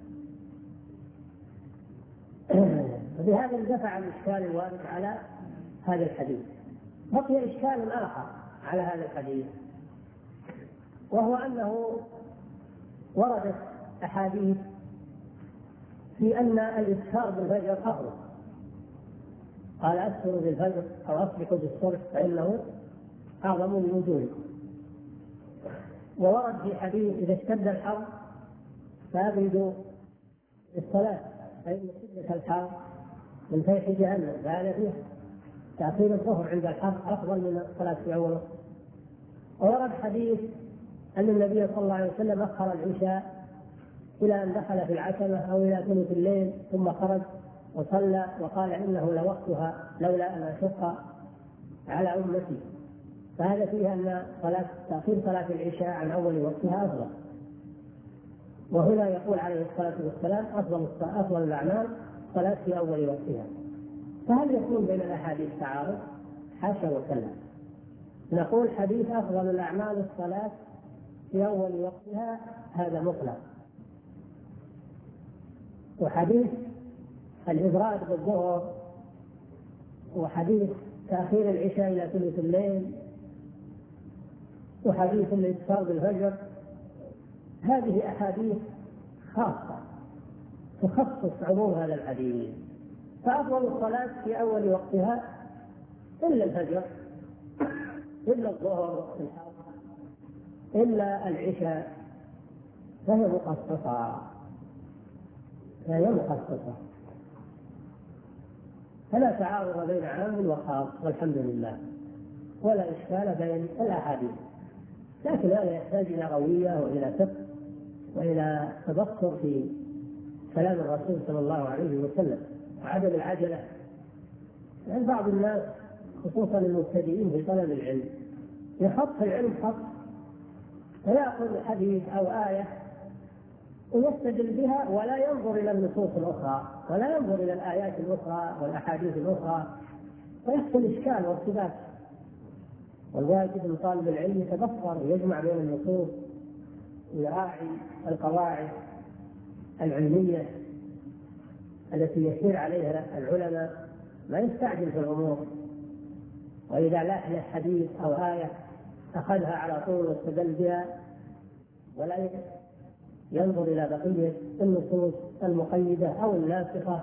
وبهذا اندفع الإشكال الوارد على هذا الحديث. بقي إشكال آخر على هذا الحديث، وهو أنه وردت أحاديث في أن الإسفار بالفجر أفضل. قال أسفروا بالفجر أو أصبحوا بالصبح فإنه أعظم الوجوه. وورد في حديث إذا اشتد الحر فأبردوا الصلاة فإن شدة الحر من فيح جهنم، فهذا فيه تأخير الظهر عند الحر أفضل من الصلاة في أول وقت. وورد حديث أن النبي صلى الله عليه وسلم أخر العشاء إلى أن دخل في العتمة أو إلى ثلث الليل ثم خرج وصلى وقال إنه لوقتها لولا أن أشق على أمتي. فهذا فيه أن تأخير صلاة العشاء عن أول وقتها أفضل. وهنا يقول عليه الصلاة والسلام أفضل الأعمال صلاة في أول وقتها. فهل يكون بين الأحاديث تعارض؟ حاشا وكلا. نقول حديث أفضل الأعمال الصلاة في أول وقتها هذا مطلق، وحديث الإبراد بالظهر وحديث تأخير العشاء إلى ثلث الليل وحديث الإسفار بالفجر هذه أحاديث خاصة تخصص عموم هذا الحديث. فأفضل الصلاة في أول وقتها إلا الفجر إلا الظهر إلا العشاء فهي مخصصة فلا تعارض بين عام وخاص والحمد لله، ولا إشكال بين الأحاديث. لكن هذا يحتاج إلى روية وإلى فقه وإلى تبصر في كلام الرسول صلى الله عليه وسلم وعدم العجلة. يعني بعض الناس خصوصا المبتدئين في طلب العلم يخط العلم خط فيأخذ حديث أو آية ويستدل بها ولا ينظر إلى النصوص الأخرى ولا ينظر إلى الآيات الأخرى والأحاديث الأخرى ويحصل إشكال وارتباك. والواجب من طالب العلم يتبصر ويجمع بين النصوص ويراعي القواعد العلمية التي يسير عليها العلماء، ما يستعجل في الأمور. وإذا لاح حديث أو آية أخذها على طول واستدل بها ولا ينظر إلى بقية النصوص المقيدة أو الناسخة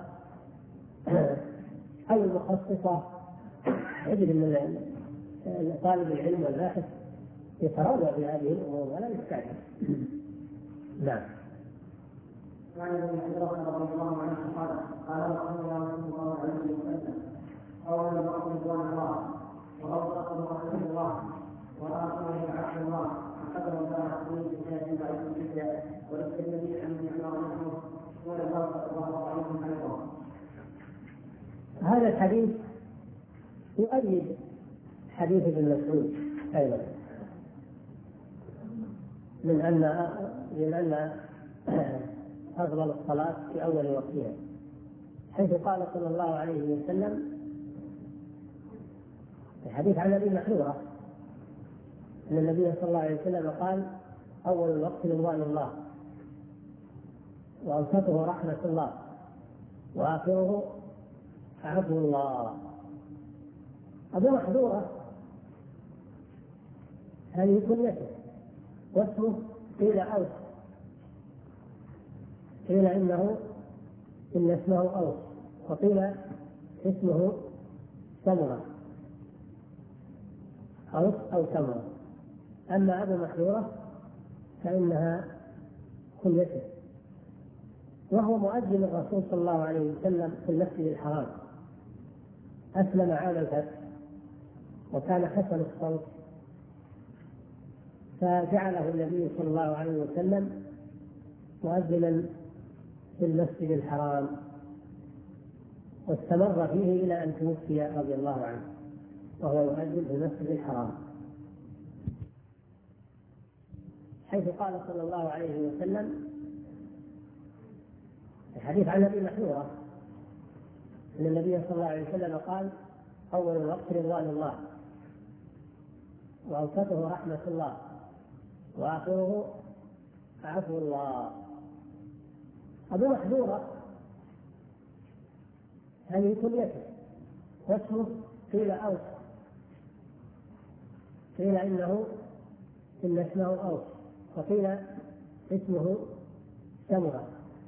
أو المخصصة. يجب أن طالب العلم والباحث يتروى بهذه الأمور ولا يستعجل. نعم. وعن ابن مسعود رضي الله عنه قال رسول الله صلى الله عليه وسلم أول الوقت رضوان الله وأوسطه رحمه الله وآخره عفو الله وقدر الله عظيم بجاه ضعيف جدا وللترمذي عن ابن عمر نحوه ولله صلى الله عليه وسلم. هذا الحديث يؤيد حديث ابن مسعود أيضا من أن أفضل الصلاة في أول وقتها، حيث قال صلى الله عليه وسلم في حديث عن أبي محذورة أن النبي صلى الله عليه وسلم قال أول الوقت رضوان الله وأوسطه رحمة الله وآخره عفو الله. أبو محذورة هذه كنيته واسمه قيل أوس، قيل إن اسمه أوس وقيل اسمه سمرة أوس أو سمرة. أما أبو محذورة فإنها كنيته، وهو مؤذن الرسول صلى الله عليه وسلم في المسجد الحرام. أسلم عام الفتح وكان حسن الصوت فجعله النبي صلى الله عليه وسلم مؤذنا في المسجد الحرام، واستمر فيه إلى أن توفي رضي الله عنه وهو يؤذن في المسجد الحرام، حيث قال صلى الله عليه وسلم الحديث عن أبي محذورة أن النبي صلى الله عليه وسلم قال: أول الوقت رضوان الله، وأوسطه رحمة الله، وآخره عفو الله. أبو محذورة هذه كليته، واسمه قيل أوس، قيل إن اسمه أوس، وقيل اسمه سمرة،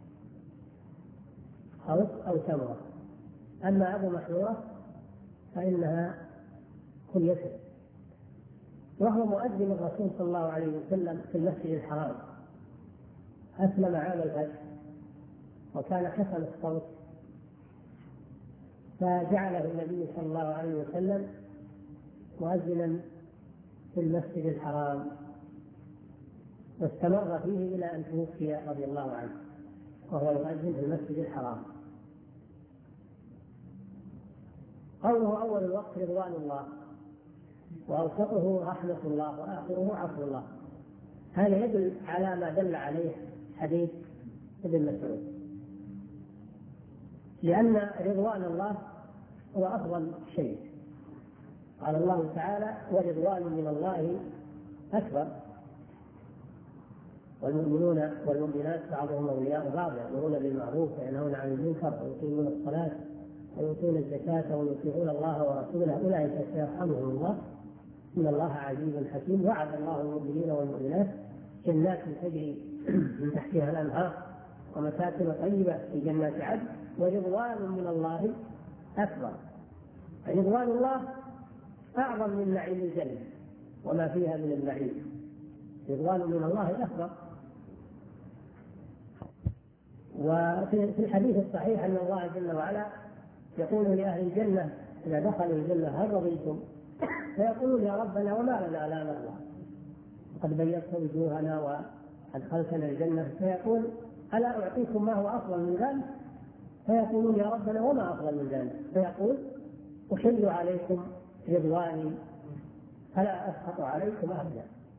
أوس أو سمرة. أما أبو محذورة فإنها كليته، وهو مؤذن الرسول صلى الله عليه وسلم في المسجد الحرام. أسلم عام الفتح وكان حسن الصوت، فجعله النبي صلى الله عليه وسلم مؤذنا في المسجد الحرام، واستمر فيه إلى أن توفي رضي الله عنه وهو يؤذن في المسجد الحرام. قوله أول الوقت رضوان الله، وأوسطه رحمة الله، وآخره عفو الله، هذا يدل على ما دل عليه حديث ابن مسعود، لأن رضوان الله هو أفضل شيء. قال الله تعالى: ورضوان من الله أكبر. والمؤمنون والمؤمنات بعضهم أولياء بعض، يأمرون بالمعروف وينهون عن المنكر ويقيمون الصلاة ويؤتون الزكاة ويطيعون الله ورسوله أولئك سيرحمهم الله إن الله عزيز حكيم. وعد الله المؤمنين والمؤمنات جنات تجري من تحتها الأنهار ومساكن طيبة في جنات عدن ورضوان من الله أكبر. رضوان الله أعظم من نعيم الجنة وما فيها من النعيم، رضوان من الله أكبر. وفي الحديث الصحيح أن الله جل وعلا يقول لأهل الجنة إذا دخلوا الجنة: هل رضيتم؟ فيقولون: يا ربنا وما لنا لا نرضى، قد بيضت وجوهنا وأدخلتنا الجنة. فيقول: ألا أعطيكم ما هو أفضل من ذلك؟ فيقولون: يا ربنا وما أفضل من ذلك؟ فيقول: أحل عليكم رضواني فلا أسخط عليكم أبدا.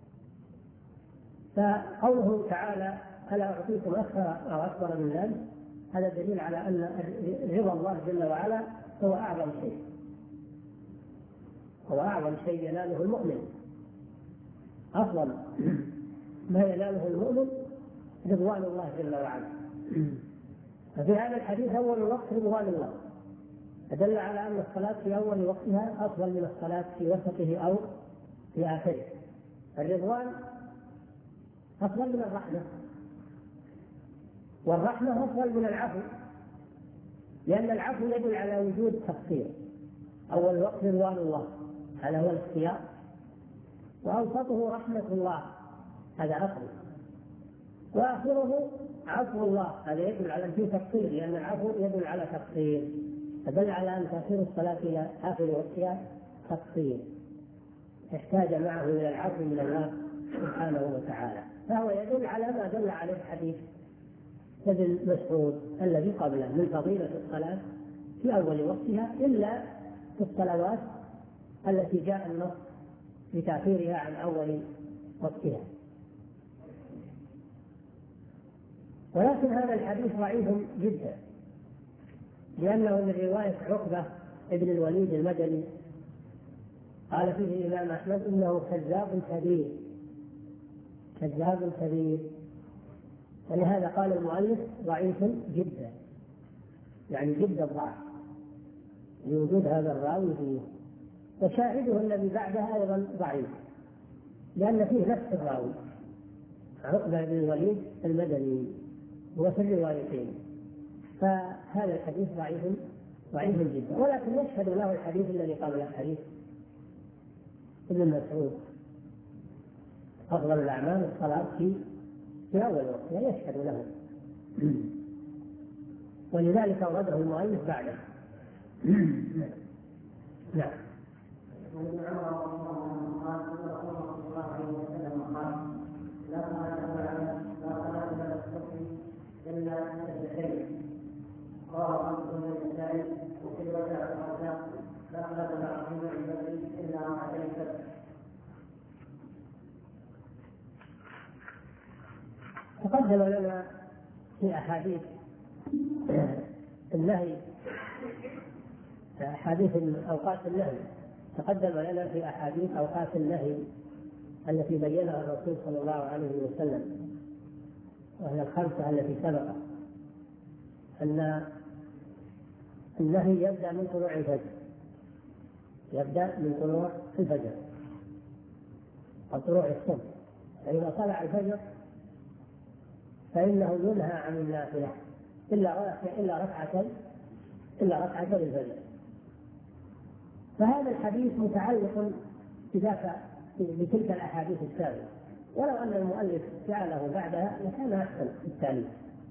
فقوله تعالى: ألا أعطيكم أكثر أو أكبر من ذلك، هذا دليل على أن رضا الله جل وعلا هو أعظم شيء، هو أعظم شيء يناله المؤمن. أفضل ما يناله المؤمن رضوان الله جل وعلا. ففي هذا الحديث أول الوقت رضوان الله، فدل على أن الصلاة في أول وقتها أفضل من الصلاة في وسطه أو في آخره. الرضوان أفضل من الرحمة، والرحمة أفضل من العفو، لأن العفو يدل على وجود تقصير. أول وقت رضوان الله هذا هو الاختيار، وأوسطه رحمة الله هذا أفضل، وآخره عفو الله هذا يدل على في تقصير، لأن العفو يدل على تقصير، فدل على أن تأخير الصلاة إلى آخر وقتها تقصير، احتاج معه إلى العفو من الله سبحانه وتعالى. فهو يدل على ما دل عليه حديث ابن مسعود الذي قبله من فضيلة الصلاة في أول وقتها، إلا في الصلوات التي جاء النص بتأخيرها عن أول وقتها. ولكن هذا الحديث ضعيف جدا، لأنه من رواية عقبة ابن الوليد المدني، قال فيه الإمام أحمد: إنه كذاب كبير، كذاب كبير. ولهذا قال المؤلف ضعيف جدا، يعني جد الضعف لوجود هذا الراوي فيه. وشاهده الذي بعده أيضا ضعيف، لأن فيه نفس الراوي عقبة بن الوليد المدني هو في الروايتين، فهذا الحديث ضعيف جدا. ولكن يشهد له الحديث الذي قبله، حديث ابن مسعود: أفضل الأعمال الصلاة في أول وقت، يشهد له، ولذلك أورده المؤلف بعده. نعم. وابن عمر رضي الله عنه قال: رسول الله صلى الله عليه وسلم قال: لا صلاة بعد الصبح إلا سجدتين. رواه مسلم والنسائي. وفي الوداع الرزاق: لا صلاة بعد طلوع الفجر إلا ركعتي الفجر. تقدم لنا في أحاديث النهي، أحاديث أوقات النهي تقدم لنا في أحاديث أوقات النهي التي بينها الرسول صلى الله عليه وسلم، وهي الخمسة التي سبقت، أن النهي يبدأ من طلوع الفجر، يبدأ من طلوع الفجر أو طلوع الشمس، فإذا طلع الفجر فإنه ينهى عن النافلة إلا ركعتي الفجر. فهذا الحديث متعلق بتلك الأحاديث السابقة، ولو أن المؤلف جعله بعدها لكان أحسن في التعليق.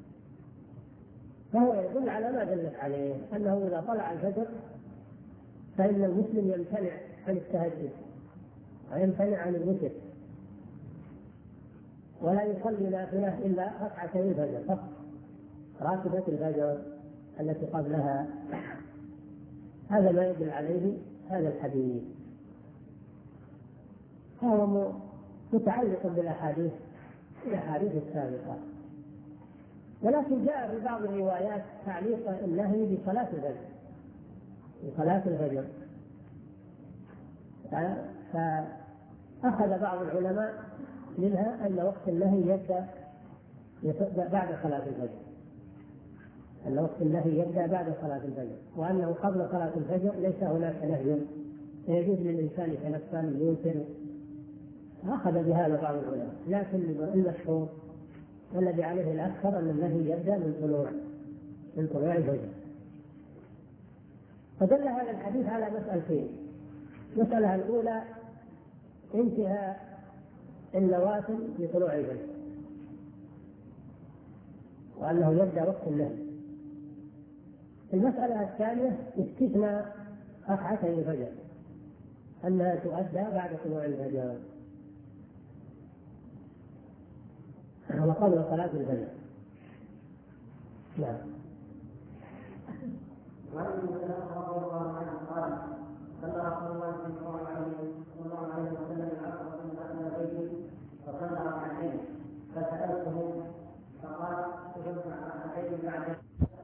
فهو يدل على ما دلت عليه، أنه إذا طلع الفجر فإن المسلم يمتنع عن التهجد ويمتنع عن الوتر، ولا يصلي نافلة إلا ركعتي الفجر فقط، راتبة الفجر التي قبلها. هذا ما يدل عليه هذا الحديث، فهو متعلق بالأحاديث السابقة. ولكن جاء في بعض الروايات تعليق النهي بصلاة الفجر، فأخذ بعض العلماء منها أن وقت النهي يبدأ بعد صلاة الفجر، أن وقت النهي يبدأ بعد صلاة الفجر، وأنه قبل صلاة الفجر ليس هناك نهي، يجوز للإنسان يتنفل يوتر. أخذ بهذا بعض العلماء، لكن المشهور والذي عليه الأكثر أن النهي يبدأ من طلوع الفجر. فدل هذا الحديث على مسألتين: المسألة الأولى انتهاء النوافل بطلوع الفجر، وأنه يبدأ وقت النهي. المسألة الثانية استثناء ركعتي الفجر، أنها تؤدى بعد طلوع الفجر وقبل صلاة الفجر. نعم. وعن ابن مسعود رضي الله عنه قال: صلى رسول الله صلى الله عليه وسلم العصر ثم دخل بيتي فصلى ركعتين، فسألته فقال: تجمع ركعتين بعد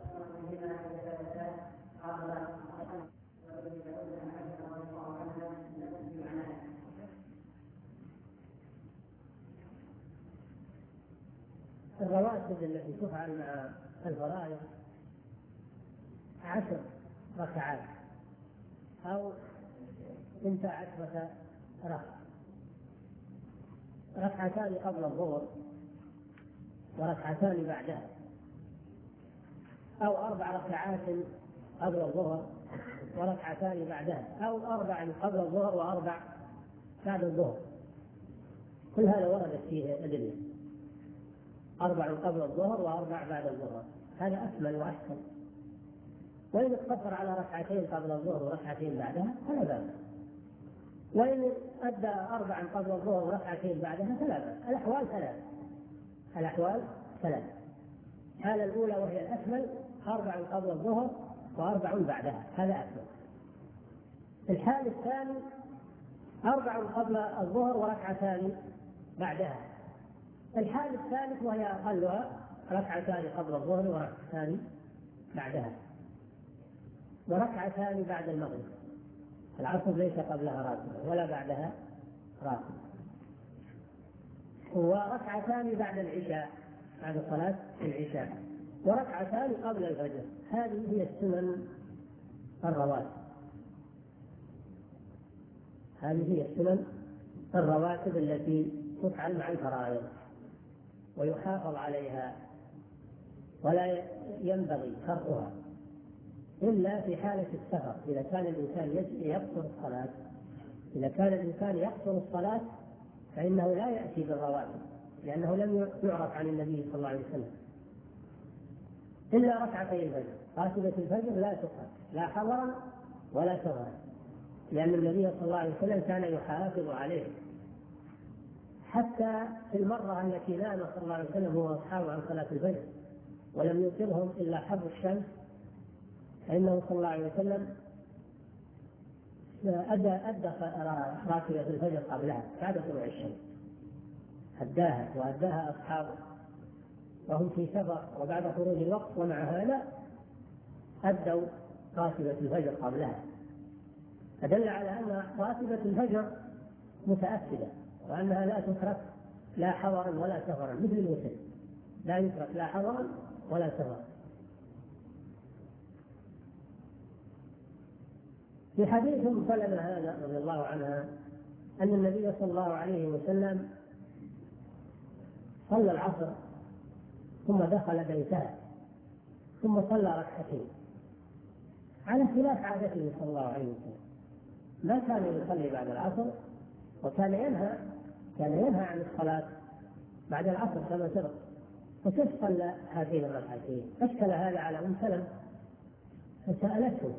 الرواتب التي تفعل مع الفرائض 10 ركعات أو 12 ركعة، ركعتان قبل الظهر وركعتان بعدها، أو 4 ركعات قبل الظهر وركعتان بعدها، أو 4 قبل الظهر و4 بعد الظهر. كل هذا وردت فيه أدلة، 4 قبل الظهر و4 بعد الظهر، هذا أكمل وأحسن. وإن اقتصر على ركعتين قبل الظهر وركعتين بعدها فلا بأس، وإن أدى 4 قبل الظهر وركعتين بعدها فلا بأس. الأحوال ثلاث. الحالة الأولى وهي الأكمل 4 قبل الظهر و4 بعدها، هذا أكمل. الحال الثاني 4 قبل الظهر وركعتان بعدها. الحال الثالث وهي أقلها 2 قبل الظهر وركعتان بعدها، وركعتان بعد المغرب. العصر ليس قبلها راتبة ولا بعدها راتبة، وركعتان بعد العشاء، بعد صلاة العشاء، وركعتان قبل الفجر. هذه هي السنن الرواتب التي تفعل مع الفرائض ويحافظ عليها، ولا ينبغي تركها إلا في حالة السفر. إذا كان الإنسان يقصر الصلاة فإنه لا يأتي بالرواتب، لأنه لم يعرف عن النبي صلى الله عليه وسلم إلا ركعتي الفجر. راتبة الفجر لا تقصر لا حضرا ولا سفرا، لأن النبي صلى الله عليه وسلم كان يحافظ عليه. حتى في المرة التي نام صلى الله عليه وسلم هو وأصحابه عن صلاة الفجر ولم يوترهم إلا حر الشمس، فإنه صلى الله عليه وسلم أدى راتبة الفجر قبلها بعد طلوع الشمس، أداها وأداها أصحابه. وهم في سفر وبعد خروج الوقت، ومع هذا أدوا راتبة الفجر قبلها، فدل على أن راتبة الفجر متأكدة، وأنها لا تترك لا حضرا ولا سفرا، مثل الوتر لا يترك لا حضرا ولا سفرا. في حديث أم سلمة هذا رضي الله عنها أن النبي صلى الله عليه وسلم صلى العصر ثم دخل بيته ثم صلى ركعتين على خلاف عادته صلى الله عليه وسلم، ما كان يصلي بعد العصر، وكان ينهى عن الصلاة بعد العصر كما سبق. فكيف صلى هذين الركعتين؟ أشكل هذا على أم سلمة فسألته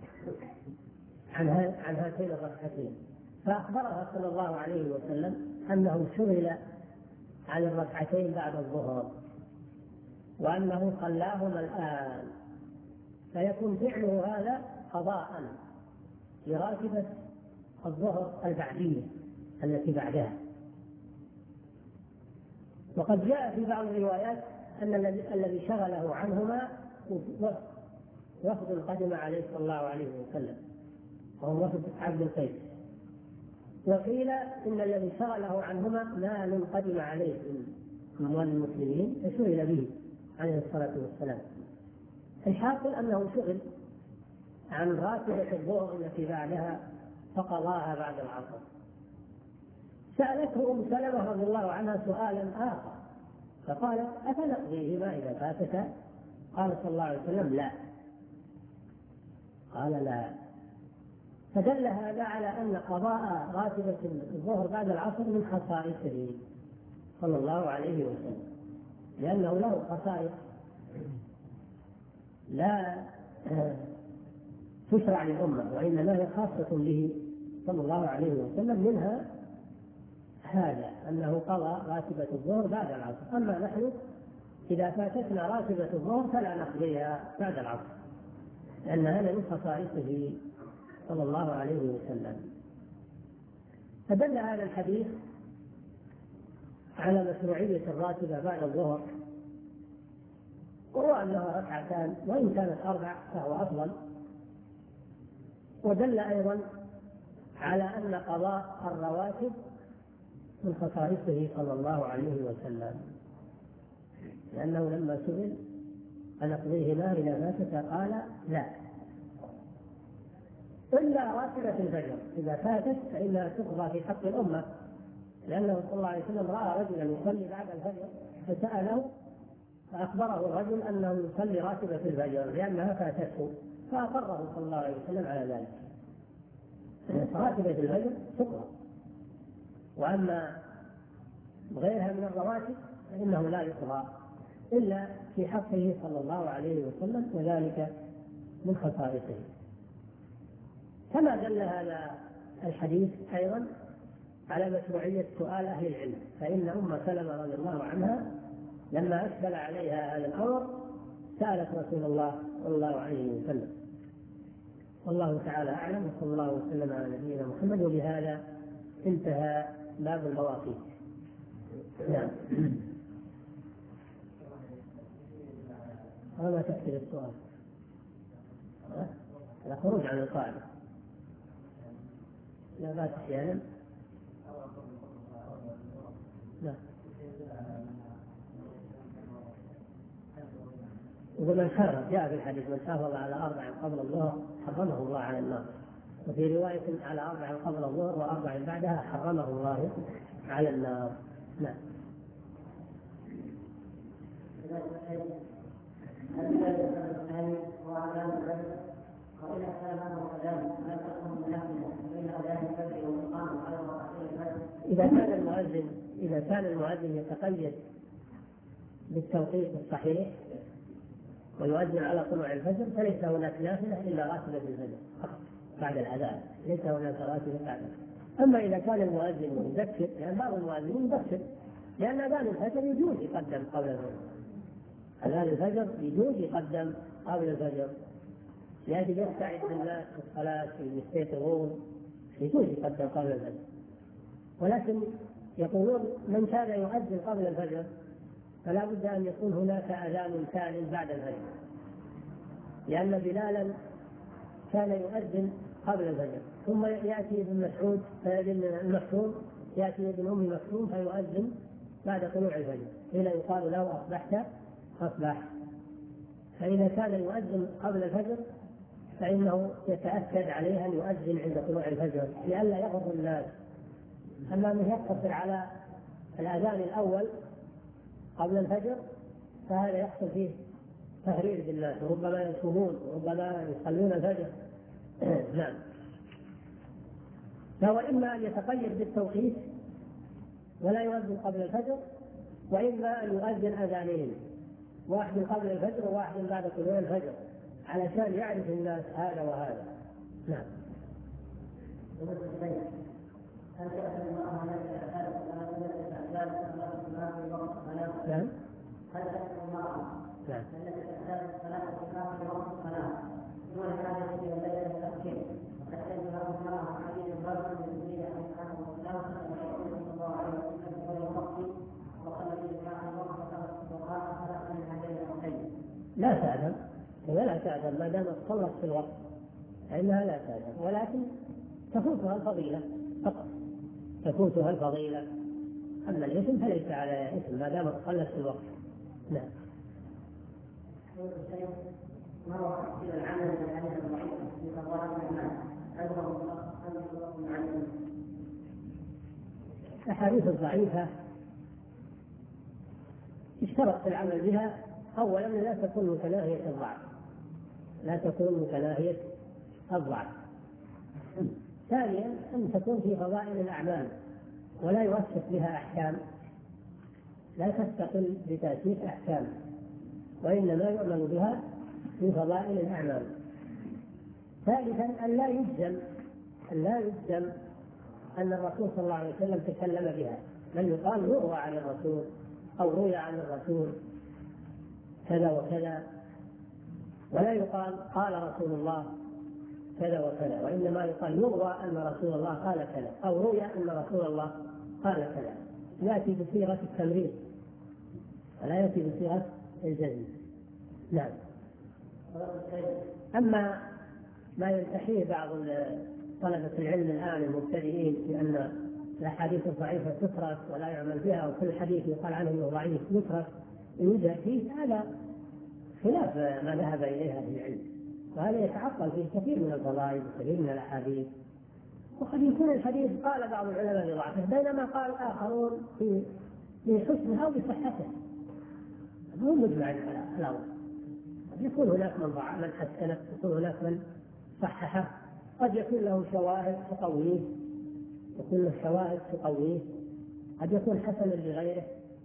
عن هاتين الركعتين، فأخبرها صلى الله عليه وسلم أنه شغل عن الركعتين بعد الظهر وأنه صلاهما الآن، فيكون فعله هذا قضاء لراتبة الظهر البعدية التي بعدها. وقد جاء في بعض الروايات أن الذي شغله عنهما وفد قدم عليه صلى الله عليه وسلم وهو وفد عبد القيس، وقيل إن الذي شغله عنهما مال قدم عليه من أموال المسلمين فشغل به عليه الصلاة والسلام. الحاصل أنه شغل عن راتبة الظهر التي بعدها فقضاها بعد العصر. سألته أم سلمة رضي الله عنها سؤالا آخر فقالت: أفنقضيهما إذا فاتتا؟ قال صلى الله عليه وسلم: لا. قال: لا. فدل هذا على أن قضاء راتبة الظهر بعد العصر من خصائصه صلى الله عليه وسلم، لأنه له خصائص لا تشرع للأمة، وإنما هي خاصة به صلى الله عليه وسلم، منها هذا أنه قضى راتبة الظهر بعد العصر. أما نحن إذا فاتتنا راتبة الظهر فلا نقضيها بعد العصر، لأن هذا من خصائصه صلى الله عليه وسلم. فدل هذا الحديث على مشروعية الراتبة بعد الظهر، وهو أنها ركعتان، وإن كانت 4 فهو أفضل. ودل أيضا على أن قضاء الرواتب من خصائصه صلى الله عليه وسلم، لأنه لما سئل أنقضيهما إذا فاتت قال: لا، إلا راتبة الفجر إذا فاتت فإنها تقضى في حق الأمة، لأنه صلى الله عليه وسلم رأى رجلا يصلي بعد الفجر فسأله فأخبره الرجل أنه يصلي راتبة الفجر لأنها فاتته، فأقره صلى الله عليه وسلم على ذلك. راتبة الفجر تقضى، وأما غيرها من الرواتب فإنه لا يقضى إلا في حقه صلى الله عليه وسلم، وذلك من خصائصه. كما دل هذا الحديث أيضا على مشروعية سؤال أهل العلم، فإن أم سلمة رضي الله عنها لما أشكل عليها هذا الأمر سألت رسول الله صلى الله عليه وسلم. والله تعالى أعلم، وصلى الله وسلم على نبينا محمد. وبهذا انتهى باب المواقيت. نعم. هذا تأثير السؤال، هذا خروج عن القاعدة. لا بأس أحيانا. لا. ومن حرم، جاء في الحديث: من حافظ على 4 قبل الظهر حرمه الله على النار، وفي رواية: على 4 قبل الظهر و4 بعدها حرمه الله على النار. نعم. إذا كان المؤذن يتقيد بالتوقيت الصحيح ويؤذن على طلوع الفجر فليس هناك نافلة إلا راتبة الفجر بعد الأذان، ليس هناك راتبة بعده. أما إذا كان المؤذن يذكر، يعني بعض المؤذنين يذكر، لأن أذان الفجر يجوز يقدم قبل الفجر، أذان الفجر يجوز يقدم قبل الفجر، لأجل يستعد الناس للصلاة ويستيقظون، يجوز يقدم قبل الفجر. ولكن يقولون: من كان يؤذن قبل الفجر فلا بد أن يكون هناك أذان ثانٍ بعد الفجر، لأن بلالا كان يؤذن قبل الفجر، ثم يأتي ابن مسعود المكتوم، يأتي ابن أم مكتوم فيؤذن بعد طلوع الفجر، حين يقال له أصبحت أصبح. فإذا كان يؤذن قبل الفجر فإنه يتأكد عليه أن يؤذن عند طلوع الفجر لئلا يغر الناس. أما من يقتصر على الأذان الأول قبل الفجر فهذا يحصل فيه تهريج بالناس، وربما يصومون وربما يصلون الفجر. نعم. فهو إما أن يتقيد بالتوقيت ولا يؤذن قبل الفجر، وإما أن يؤذن أذانين، واحد قبل الفجر وواحد بعد طلوع الفجر، علشان يعرف الناس هذا وهذا. نعم. هل تأخذ المرأة التي تحتاج الصلاة في وقت الصلاة؟ نعم. هل تأخذ المرأة التي تحتاج الصلاة في وقت الصلاة دون حاجة إلى الليل والتأخير، وتحتاج لها المرأة حديث الرجل من الدين عليه الصلاة والسلام صلى الله عليه وسلم ويقضي وقال في جماعة الوقت وقال خلق من هذين الوقتين؟ لا تأذن ولا تأذن ما دامت صلت في الوقت فإنها لا تأذن، ولكن تفوتها الفضيلة فقط، تفوتها الفضيلة. أما الإثم فليس على إثم ما دامت صلت في الوقت. نعم. ما هو تفسير العمل بالحديث الضعيف في فضائل الأعمال؟ هل هو معلم؟ الأحاديث الضعيفة يشترط في العمل بها أولا لا تكون متناهية الضعف، لا تكون متناهية الضعف. ثانيا أن تكون في فضائل الأعمال ولا يؤسس بها أحكام، لا تستقل بتأسيس أحكام، وإنما يعمل بها في فضائل الأعمال. ثالثا أن لا يجزم أن الرسول صلى الله عليه وسلم تكلم بها، بل يقال يروى عن الرسول أو روي عن الرسول كذا وكذا، ولا يقال قال رسول الله كذا وكذا، وإنما يقال يروى أن رسول الله قال كذا أو روي أن رسول الله قال كذا. يأتي بصيغة التمريض ولا يأتي بصيغة الجزم. نعم. أما ما ينتحيه بعض طلبة العلم الآن المبتدئين بأن الأحاديث الضعيفة تترك ولا يعمل بها، وكل حديث يقال عنه أنه ضعيف يترك يوجد فيه، هذا خلاف ما ذهب إليه أهل العلم، وهذا يتعطل فيه كثير من الفضائل وكثير من الأحاديث. وقد يكون الحديث قال بعض العلماء بضعفه بينما قال آخرون في حسنه أو بصحته، مو مجمع الأمر. قد يكون هناك من حسنه، يكون هناك من صححه، قد يكون له شواهد تقويه، قد يكون حسنا لغيره.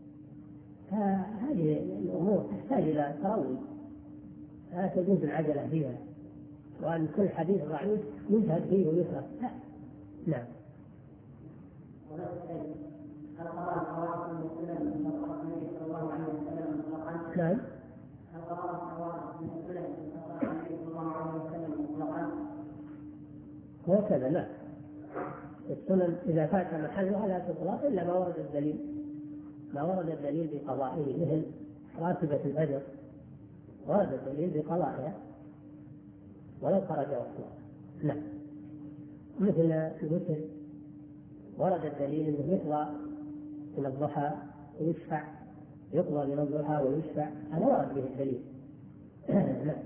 فهذه الأمور تحتاج إلى تروي، لا تجوز العجلة فيها، وأن كل حديث ضعيف يجهد فيه ويترك. نعم. نعم. وكذا لا، السنن إذا فات محلها لا تطلق إلا ما ورد الدليل بقضائه، مثل راتبة الفجر ورد الدليل بقضائها ولو خرج وقتها. نعم. مثل الوتر ورد الدليل انه يقضى من الضحى ويشفع، يقضى من الضحى ويشفع، هذا ورد به الدليل. نعم.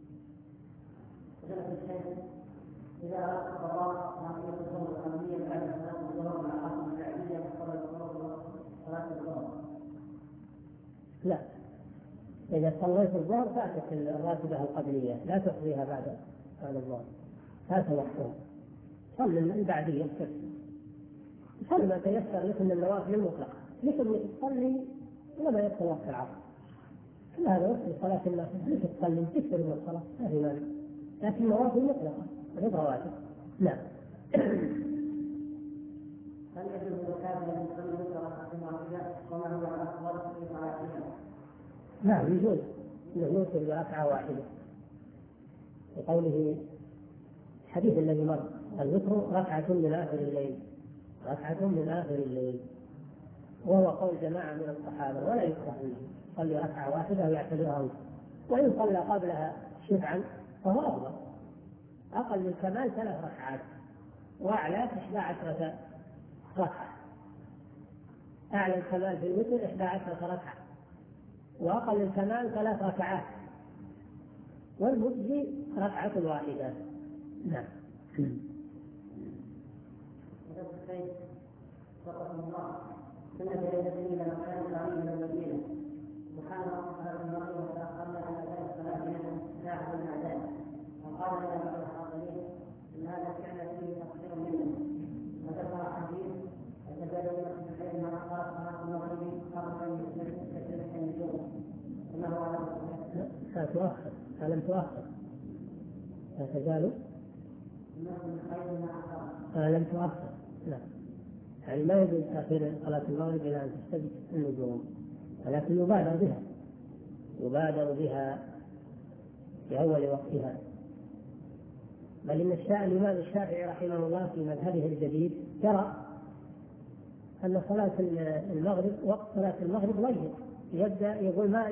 إذا أردت القضاء ناقية الظهر القلبية بعد صلاة الظهر مع العصر الفعلية صلاة الظهر؟ لا، إذا صليت الظهر فاتت الراتبة القبلية، لا تقضيها بعد الظهر، فات وقتها. صل البعدية صل ما تيسر لك من النوافل المطلقة، مثل تصلي وما يدخل وقت العصر، كل هذا وقت صلاة الناس، ليش تصلي تكثر من الصلاة ما في مانع، لكن النوافل مطلقة غير رواتب. نعم. هل يجوز الزكاة من كل ذكر وما هو الأفضل في صلاتها؟ نعم يجوز يوتر بركعة واحدة، لقوله الحديث الذي مر الوتر ركعة من آخر الليل، ركعة من آخر الليل. وهو قول جماعة من الصحابة، ولا يكره أن يصلي ركعة واحدة ويعتبرها وتر، وإن صلى قبلها شفعا فهو أفضل. أقل الكمال 3 ركعات، وأعلى 11 ركعة. أعلى الكمال في الوتر 11 ركعة، وأقل الكمال 3 ركعات، والمجزي ركعة واحدة. نعم. كنا في ليلة إلى مكان قريب من المدينة، وكان وقت المغرب وتأخرنا عن أداء الصلاة بنحو ساعة من أداء، وقال لنا بعض الحاضرين إن هذا كان فيه تقصير منا، وذكر حديث يتبادل في الخير ما أخر صلاة المغرب قبل أن يستدرك النجوم، كما هو على تؤخر، ألم تؤخر؟ لا تزال لم تؤخر. لا، يعني لا يجوز تأخير صلاة المغرب إلى أن تستدرك النجوم، ولكن يبادر بها في أول وقتها. بل إن الإمام الشافعي رحمه الله في مذهبه الجديد يرى أن صلاة المغرب وقت صلاة المغرب ضيق، يبدأ يقول ما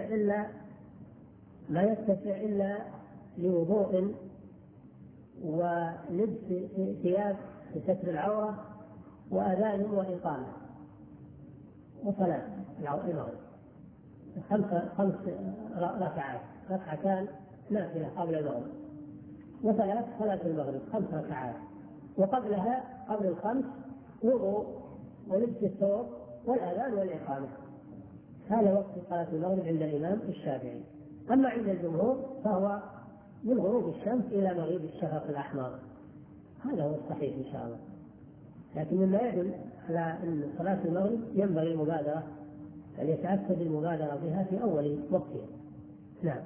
يتسع إلا لوضوء ولبس ثياب لستر العورة وأذان وإقامة وصلاة المغرب 5 ركعات، 2 ركعات نافلة قبل المغرب، و3 صلاة المغرب 5 ركعات، وقبلها قبل ال5 وضوء ولبس الثوب والأذان والإقامة. هذا وقت صلاة المغرب عند الإمام الشافعي. أما عند الجمهور فهو من غروب الشمس إلى مغيب الشفق الأحمر، هذا هو الصحيح إن شاء الله. لكن مما يدل على أن صلاة المغرب ينبغي المبادرة، أن يتأكد المبادرة بها في أول وقتها. نعم.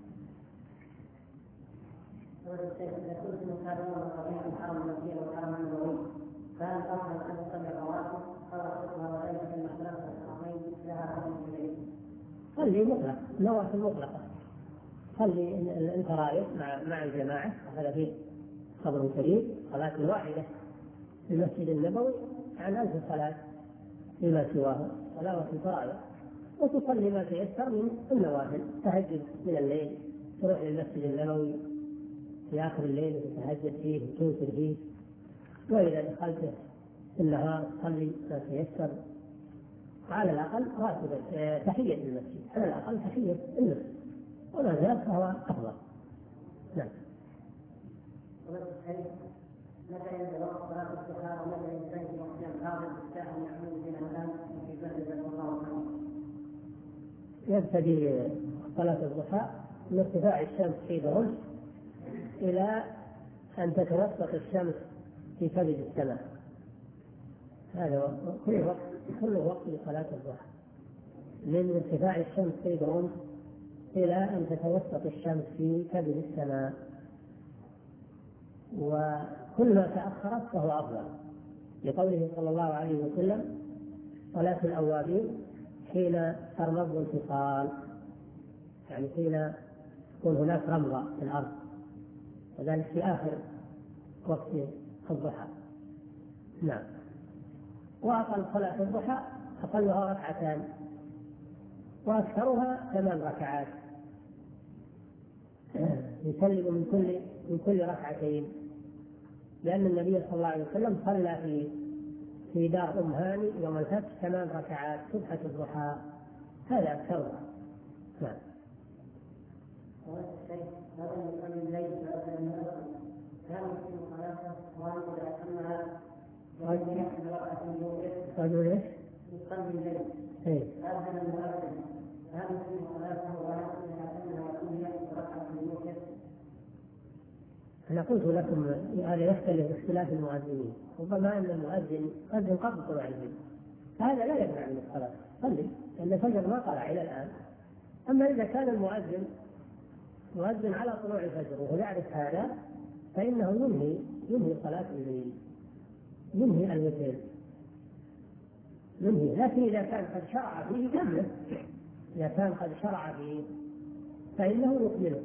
كان أفضل أن يصلي الرواتب أو يصلها وذلك في المحلات الحرمين لها أمر إليه. خلي مطلق، نوافل مطلقة، خلي الفرائض مع الجماعة، هذا فيه خبر كريم، صلاة واحدة في المسجد النبوي عن 1000 صلاة فيما سواه، صلاة الفرائض، وتصلي ما تيسر من النوافل، تهجد من الليل، تروح للمسجد النبوي في آخر الليل وتتهجد فيه وتوتر فيه، وإذا دخلت في النهار تصلي ما تيسر، وعلى الأقل راتبة تحية المسجد، على الأقل تحية المسجد، وما زال فهو أفضل. نعم. متى ينزل وقت صلاة الضحى ومتى ينتهي في وقت الحاضر بالساعة يعمل بين الآن وفي بلد الله عنه؟ يبتدي صلاة الضحى من ارتفاع الشمس في برج إلى أن تتوسط الشمس في كبد السماء، هذا كل وقت لصلاة الضحى، من ارتفاع الشمس في برج إلى أن تتوسط الشمس في كبد السماء، وكل ما تأخرت فهو أفضل، لقوله صلى الله عليه وسلم: صلاة الأوابين حين ترمض الفصال، يعني حين تكون هناك رمضة في الأرض، وذلك في آخر وقت الضحى. نعم. وأقل صلاة الضحى أقلها 2 وأكثرها 8 ركعات، يسلم من كل 2 لأن النبي صلى الله عليه وسلم صلى في دار أم هاني يوم الفتح 8 ركعات سبحة الضحى، هذا أكثرها. نعم. هذا من الليل كان يمكن صلاته وإذا أتمها رجل يحمل ركعة رجل يصلي الليل هذا من المؤذن هذا يمكن صلاته وإذا أتمها ركعة يوتر. أنا قلت لكم هذا يختلف باختلاف المؤذنين، ربما أن المؤذن يؤذن قبل طلوع الفجر، هذا لا يمنع من الصلاة، صلي لأن الفجر ما طلع إلى الآن. أما إذا كان المؤذن مؤذن على طلوع الفجر وهو يعرف هذا فإنه ينهي صلاة الليل، ينهي الوتر، لكن إذا كان قد شرع فيه كمله، إذا كان قد شرع فيه فإنه يكمله.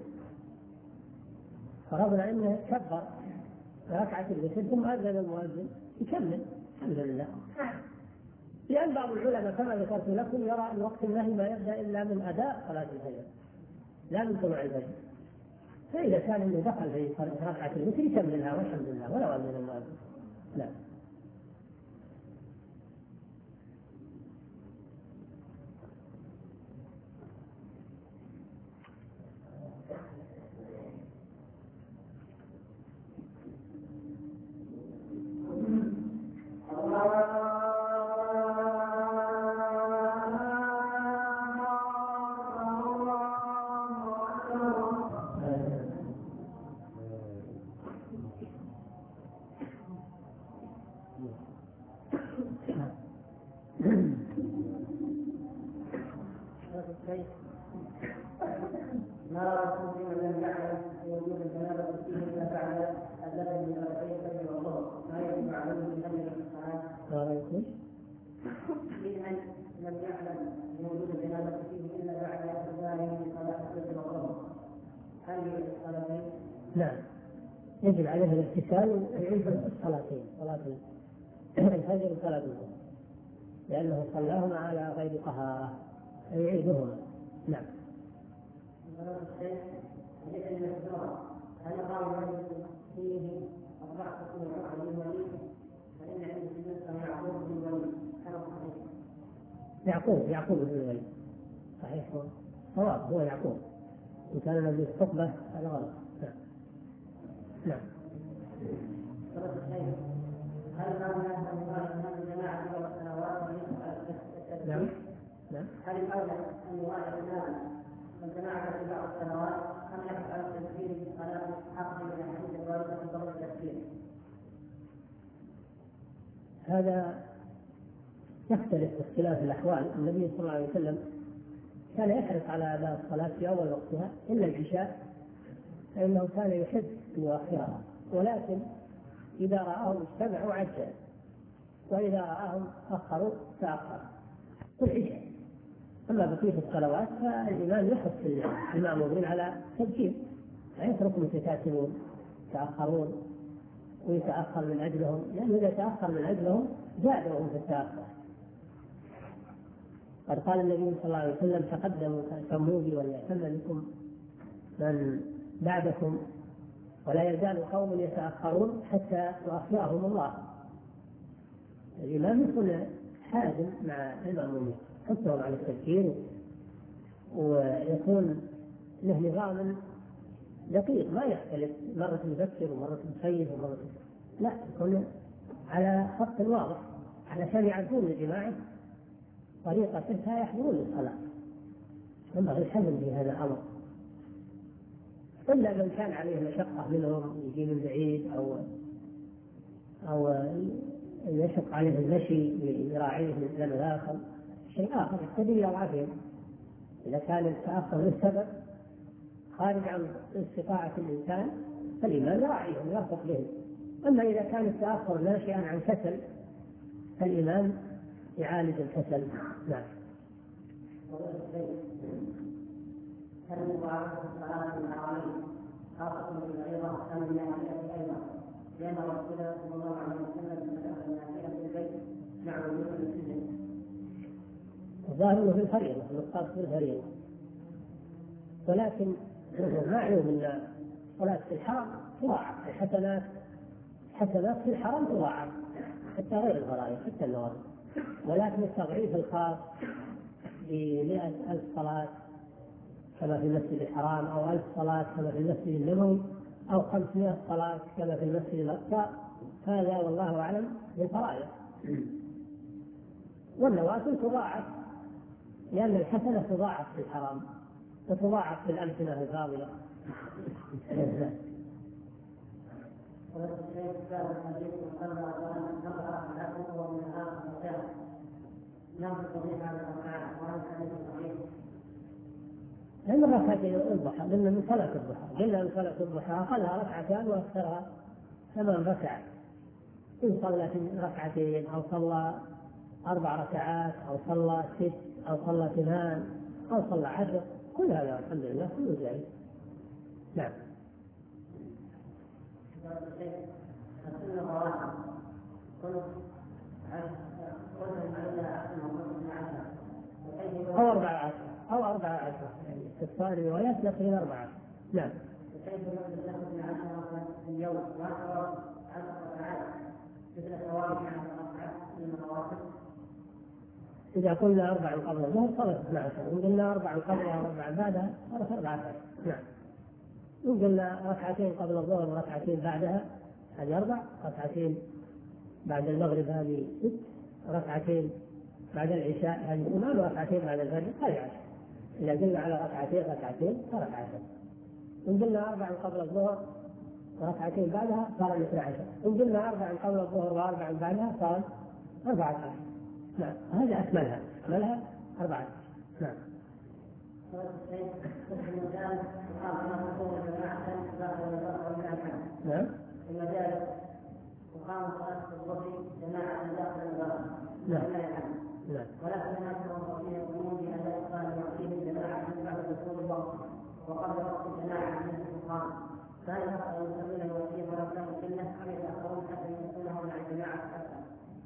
فرضنا أنه كبر ركعة الوتر ثم أذن المؤذن يكمل، الحمد لله. لأن بعض العلماء كما ذكرت لكم يرى أن وقت النهي ما يبدأ إلا من أداء صلاة الفجر لا من طلوع الفجر، فإذا كان إنه دخل في ركعة الوتر يكملها والحمد لله ولو أذن المؤذن. لا. ما رأيكم في من لم يعلم بوجود الجنابة فيه إلا بعد اللبن من ركعتي الفجر والظهر ما يجب عليه من أمر الصلاة؟ ما رأيكم؟ في من لم يعلم بوجود الجنابة فيه إلا بعد أذانه من صلاة الفجر والظهر هل يجب الصلاتين؟ نعم، يجب عليه الاغتسال ويعيد الصلاتين، صلاة الفجر وصلاة الظهر، لأنه صلاهما على غير طهارة يعيدهما. نعم. هل قال فيه الرأس من الرأس للولي فإن عند النسخة يعقوب بن الولي هل صحيح؟ يعقوب بن الولي صحيح، صواب هو يعقوب، إن كان الذي الخطبة هذا غلط. نعم. هل الأولى أن يراجع الناس الجماعة في السنوات نعم. نعم. هل الأولى أن يراجع الناس الجماعة في بعض السنوات أم يفعل التفكير في الصلاة حقا من الحديث الواردة في ضرورة التفكير؟ هذا يختلف باختلاف الأحوال. النبي صلى الله عليه وسلم كان يحرص على أداء الصلاة في أول وقتها إلا العشاء، فإنه كان يحب أن يؤخرها، ولكن إذا رآهم اجتمعوا عجل، وإذا رآهم أخروا تأخر كل عشاء. أما بقية الصلوات فالإمام يحث المأمومين على تبكير، لا يتركهم يتكاسلون يتأخرون ويتأخر من أجلهم، لأنه إذا تأخر من أجلهم زادهم في التأخر. قد قال النبي صلى الله عليه وسلم تقدموا فأتموا بي وليأتم بكم من بعدكم ولا يزال قوم يتأخرون حتى يؤخرهم الله. الإمام يكون حازم مع المأمومين حثهم على التفكير، ويكون له نظام دقيق ما يختلف، مرة يفكر ومرة يخيف ومرة لا، يكون على خط واضح علشان يعرفون الجماعة طريقة كيف يحضرون للصلاة. ينبغي الحزم في هذا الأمر، إلا من كان عليه مشقة منهم يجي من بعيد أو يشق عليه المشي يراعيه من زمن آخر شيء آخر يقتضي يراعيه. إذا كان التأخر للسبب خارج عن استطاعة الإنسان فالإمام يراعيهم ويرفق بهم. أما إذا كان التأخر ناشئا عن كسل فالإمام يعالج الكسل. نعم. هل مباركة الصلاة الحرامين خاصة بالغيرة أم النافلة أيضا؟ لأن الرسول صلى الله عليه وسلم ذكر النافلة في البيت مع وجود السجن. الظاهر في الفريضة المقصود في الفريضة، ولكن معلوم أن الصلاة في الحرم تضاعف، الحسنات في الحرم تضاعف حتى غير الفرائض حتى النوافل، ولكن التضعيف الخاص ب100,000 صلاة كما في المسجد الحرام أو 1000 صلاة كما في المسجد النبوي أو 500 صلاة كما في المسجد الأقصى هذا والله أعلم بالفرائض. والنوافل تضاعف لأن الحسنة تضاعف في الحرام وتضاعف في الأمكنة الفاضلة. لأن ركعتين الضحى قلنا من صلاة الضحى أقلها ركعتان وأكثرها 8 ركعات. إن صلى في ركعتين أو صلى 4 ركعات أو صلى 6 أو صلى 8 أو صلى 10 كل هذا الحمد لله كله جائز. نعم. استقصاء الروايات نقول 4. نعم. كيف نأخذ 10 في اليوم و10 ركعات مثل ثواب 10 ركعات من الرواتب؟ إذا قلنا 4 قبل الظهر صارت 12، إن قلنا 4 قبلها و4 بعدها صارت 14. نعم. إن قلنا 2 ركعتين قبل الظهر وركعتين بعدها هذه 4، 2 ركعتين بعد المغرب هذه 6، 2 ركعتين بعد العشاء هذه 8، 2 ركعتين بعد الفجر هذه 10. إذا قلنا على 2 ركعتين صارت 10. إن قلنا 4 قبل الظهر وركعتين بعدها صار 12. إن قلنا 4 قبل الظهر و4 بعدها صار 14. نعم. هذا أكملها 4. نعم. نعم. في المدارس وقام صلاة الظهر جماعة داخل المدرسة. نعم. نعم. ولكن الناس الموظفين يقومون بأداء الصلاة ويعطيهم جماعة بعد دخول الوقت وقبل وقت الجماعة من الفقهاء، فهل يقرأ المسلمين الوصية ولو كانوا سنة أم يتأخرون حتى يكونوا مع الجماعة حتى؟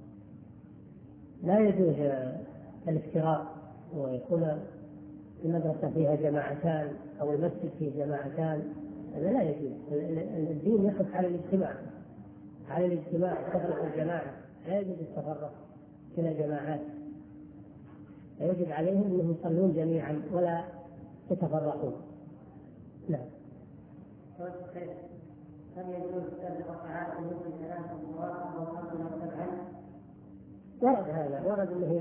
لا يجوز الافتراء ويكون المدرسة فيها جماعتان أو المسجد فيه جماعتان، هذا لا يجوز. الدين يحث على الاجتماع، على الاجتماع تفرق الجماعة، لا يجوز التفرق إلى جماعات، يجب عليهم أنهم يصلون جميعا ولا يتفرقون. نعم. هل يجوز 3 ركعات مثل 3 مواقف و5 و7؟ ورد هذا، ورد أنه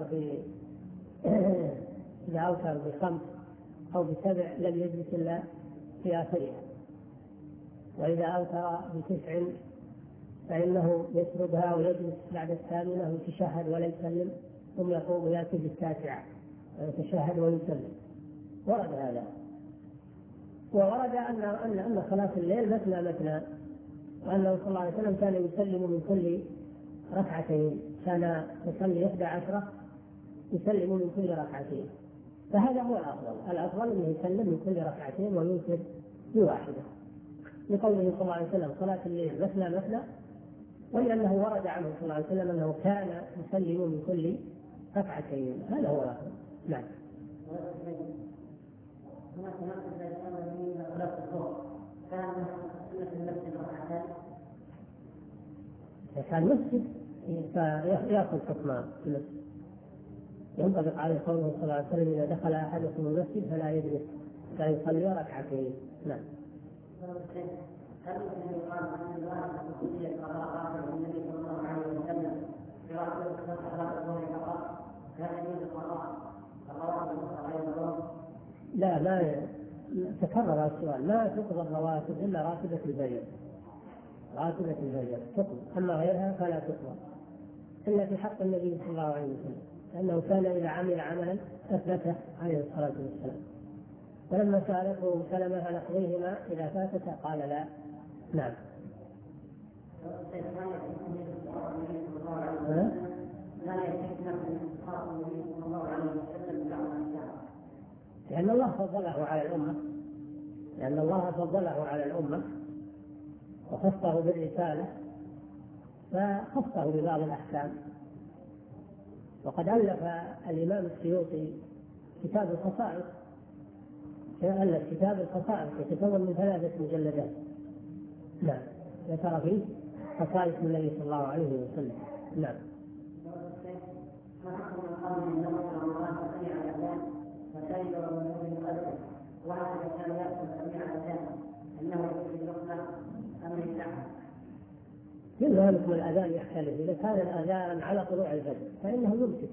إذا أوتر ب5 أو ب7 لم يجلس إلا في آخرها، وإذا أوتر ب9 فإنه يسردها ويجلس بعد 8 ويتشهد ولا يسلم، ثم يقوم ويأتي ب9 ويتشهد ويسلم. ورد هذا. وورد أن صلاة الليل مثنى، وأنه صلى الله عليه وسلم كان يسلم من كل 2 ركعتين، كان يصلي 11 يسلم من كل 2 ركعتين، فهذا هو الأفضل أنه يسلم من كل 2 ركعتين ويوتر بواحدة، لقوله صلى الله عليه وسلم صلاة الليل مثنى، ولأنه ورد عنه صلى الله عليه وسلم أنه كان يسلم من كل 2 ركعتين، هذا هو الأفضل. نعم. هناك مسجد يصلي من صلاة الظهر، كان سنة المسجد ركعتان. إذا كان مسجد فيأخذ حكم المسجد، ينطبق عليه قوله صلى الله عليه وسلم إذا دخل أحدكم المسجد فلا يجلس، لا يصلي 2 ركعتين. نعم. هل يمكن أن يقال أن الواحد خصوصية قراءة النبي صلى الله عليه وسلم قراءة صلاة الظهر فقط؟ هل يجوز القراءة غير الظهر؟ لا، ما تكرر السؤال. ما تقضى الرواتب إلا راتبة الفجر، راتبة الفجر تقضى، أما غيرها فلا تقضى إلا في حق النبي صلى الله عليه وسلم، لأنه كان إذا عمل عملا أثبته عليه الصلاة والسلام. ولما سألته سلمة هل نقضيهما إذا فاتت قال لا. نعم. لأن الله فضله على الأمة، وخصه بالرسالة فخصه ببعض الأحكام. وقد ألف الإمام السيوطي كتاب الخصائص، ألف كتاب الخصائص يتكون من 3 مجلدات. نعم. ذكر فيه خصائص النبي صلى الله عليه وسلم. نعم. كل ذلك من الأذان يختلف. إذا كان الأذان على طلوع الفجر فإنه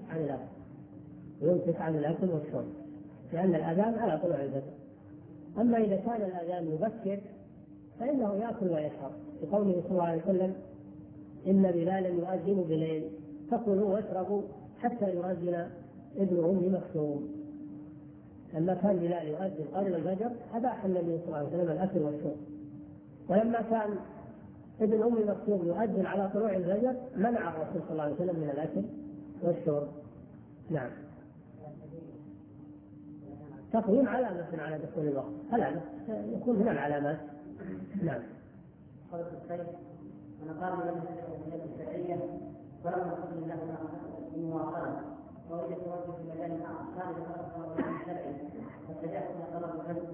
يمسك عن الأكل والشرب، لأن الأذان على طلوع الفجر. أما إذا كان الأذان مبكر فإنه يأكل ويشرب، لقوله صلى الله عليه وسلم إن بلالا يؤذن بليل فكلوا واشربوا حتى يؤذن ابن أم مكتوم. لما كان بلال يؤذن قبل الفجر أباح النبي صلى الله عليه وسلم الأكل والشرب، ولما كان ابن أم مكتوم يؤذن على طلوع الفجر منع الرسول صلى الله عليه وسلم من الأكل والشرب. نعم. تقويم علامة على دخول الوقت، علامة يكون من العلامات. نعم. قلت السيد ونقام لنا الشرعية ولم نقل له المواصلة، ووجد رجل في مكان اخر خارج الارض الشرعي فاتجهت طلب العلم.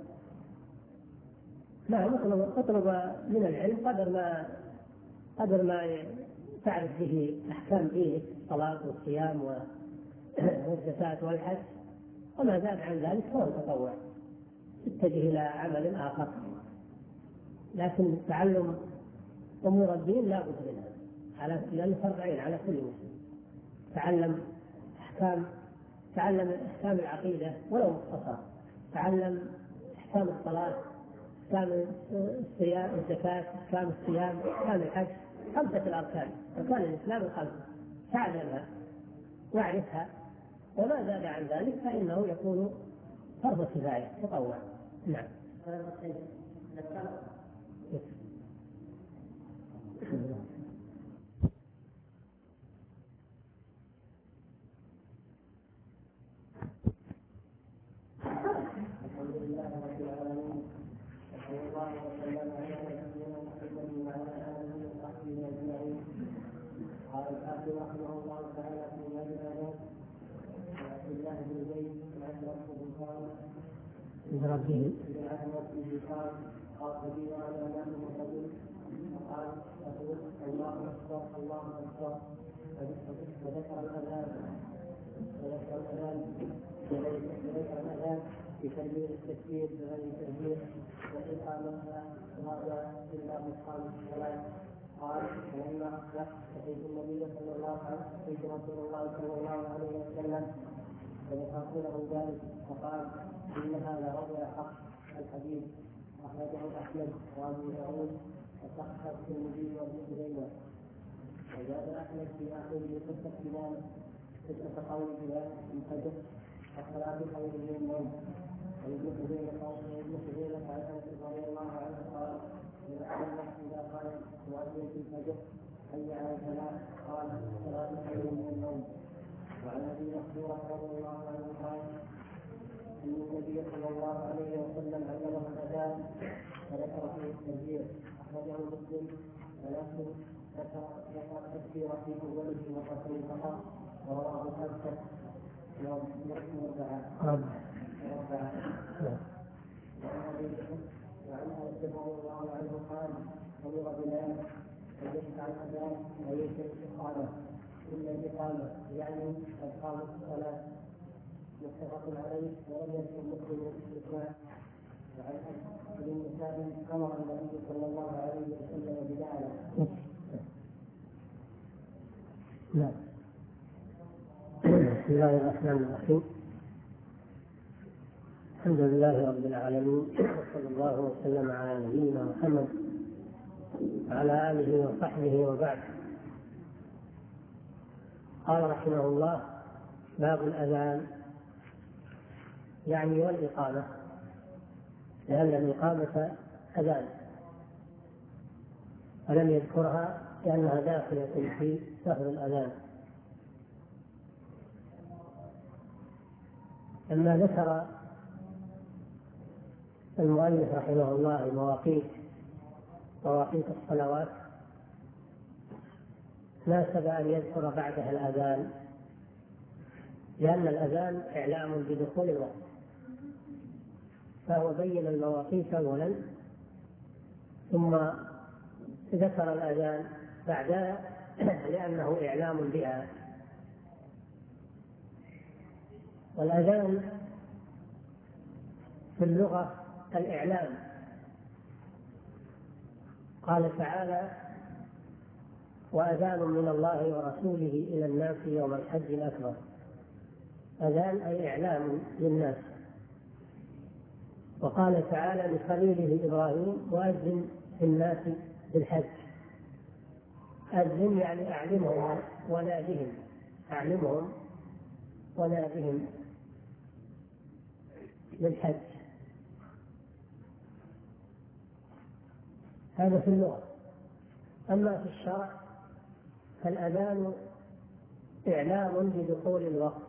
لا، اطلب من العلم قدر ما تعرف به احكام دينك، الصلاه والصيام والزكاه والحج، وما زاد عن ذلك فهو تطوع، تتجه الى عمل اخر. لكن تعلم امور الدين لا بد منها، لأن فرعين على كل مسلم. تعلم احكام العقيده ولو مختصره، تعلم احكام الصلاه، احكام الصيام، الزكاه، احكام الصيام، احكام الحج، 5 الاركان، اركان الاسلام ال5، تعلمها واعرفها، وما زاد عن ذلك فانه يكون فرض كفايه، تطوع. نعم. الحمد لله رب العالمين، وصلى الله وسلم على نبينا محمد وعلى اله وصحبه اجمعين. قال الحافظ رحمه الله تعالى في باب الاذان: عبد الله بن زيد عن ربه قال قال كبير على نام الرجل فقال اقول الله اكبر الله اكبر، فذكر الاذان بتكبير التكبير بغير تكبير، وإقامتها هذا إلا مقام الصلاة. قال: فلما أصبح أتيت النبي صلى الله عليه وسلم أتيت رسول الله صلى الله عليه وسلم فذكرت له ذلك فقال: إن هذا رجل حق. الحديث أخرجه أحمد وأبو داود وصححه الترمذي وابن خزيمة. وزاد أحمد في آخره قصة بلال قول بلال الفجر الصلاة خير من النوم. وابن خزيمة عن أنس رضي الله عنه قال: إذا قال مؤذن في الفجر حي على الفلاح قال: الصلاة خير من النوم. وعن أبي محذورة رضي الله عنه قال: إن النبي صلى الله عليه وسلم علمه الأذان فذكر فيه التكبير. أخرجه مسلم ولكن ذكر التكبير في أوله وقصره فقط، ورواه 5 وعن أنس رضي الله عنه قال: أمر بلال أن يدفع الأذان وينكر الإقامة إلا الإقامة، يعني إقامة الصلاة. متفق عليه ولم يذكر مسلم الاستثناء. وعن ابن النساء أمر النبي صلى الله عليه وسلم بلالا. نعم. بسم الله الرحمن الرحيم. الحمد لله رب العالمين، وصلى الله وسلم على نبينا محمد وعلى آله وصحبه وبعد. قال رحمه الله: باب الأذان، يعني والإقامة، لأن الإقامة أذان، ولم يذكرها لأنها داخلة في لفظ الأذان. لما ذكر المؤلف رحمه الله مواقيت الصلوات، ناسب أن يذكر بعدها الأذان، لأن الأذان إعلام بدخول الوقت، فهو بين المواقيت أولا ثم ذكر الأذان بعدها لأنه إعلام بها. والأذان في اللغة الإعلام. قال تعالى: وأذان من الله ورسوله إلى الناس يوم الحج الأكبر. أذان أي إعلام للناس. وقال تعالى لخليله إبراهيم: وأذن في الناس بالحج. أذن يعني أعلمهم ونادهم، أعلمهم ونادهم للحج. هذا في اللغة. أما في الشرع فالأذان إعلام بدخول الوقت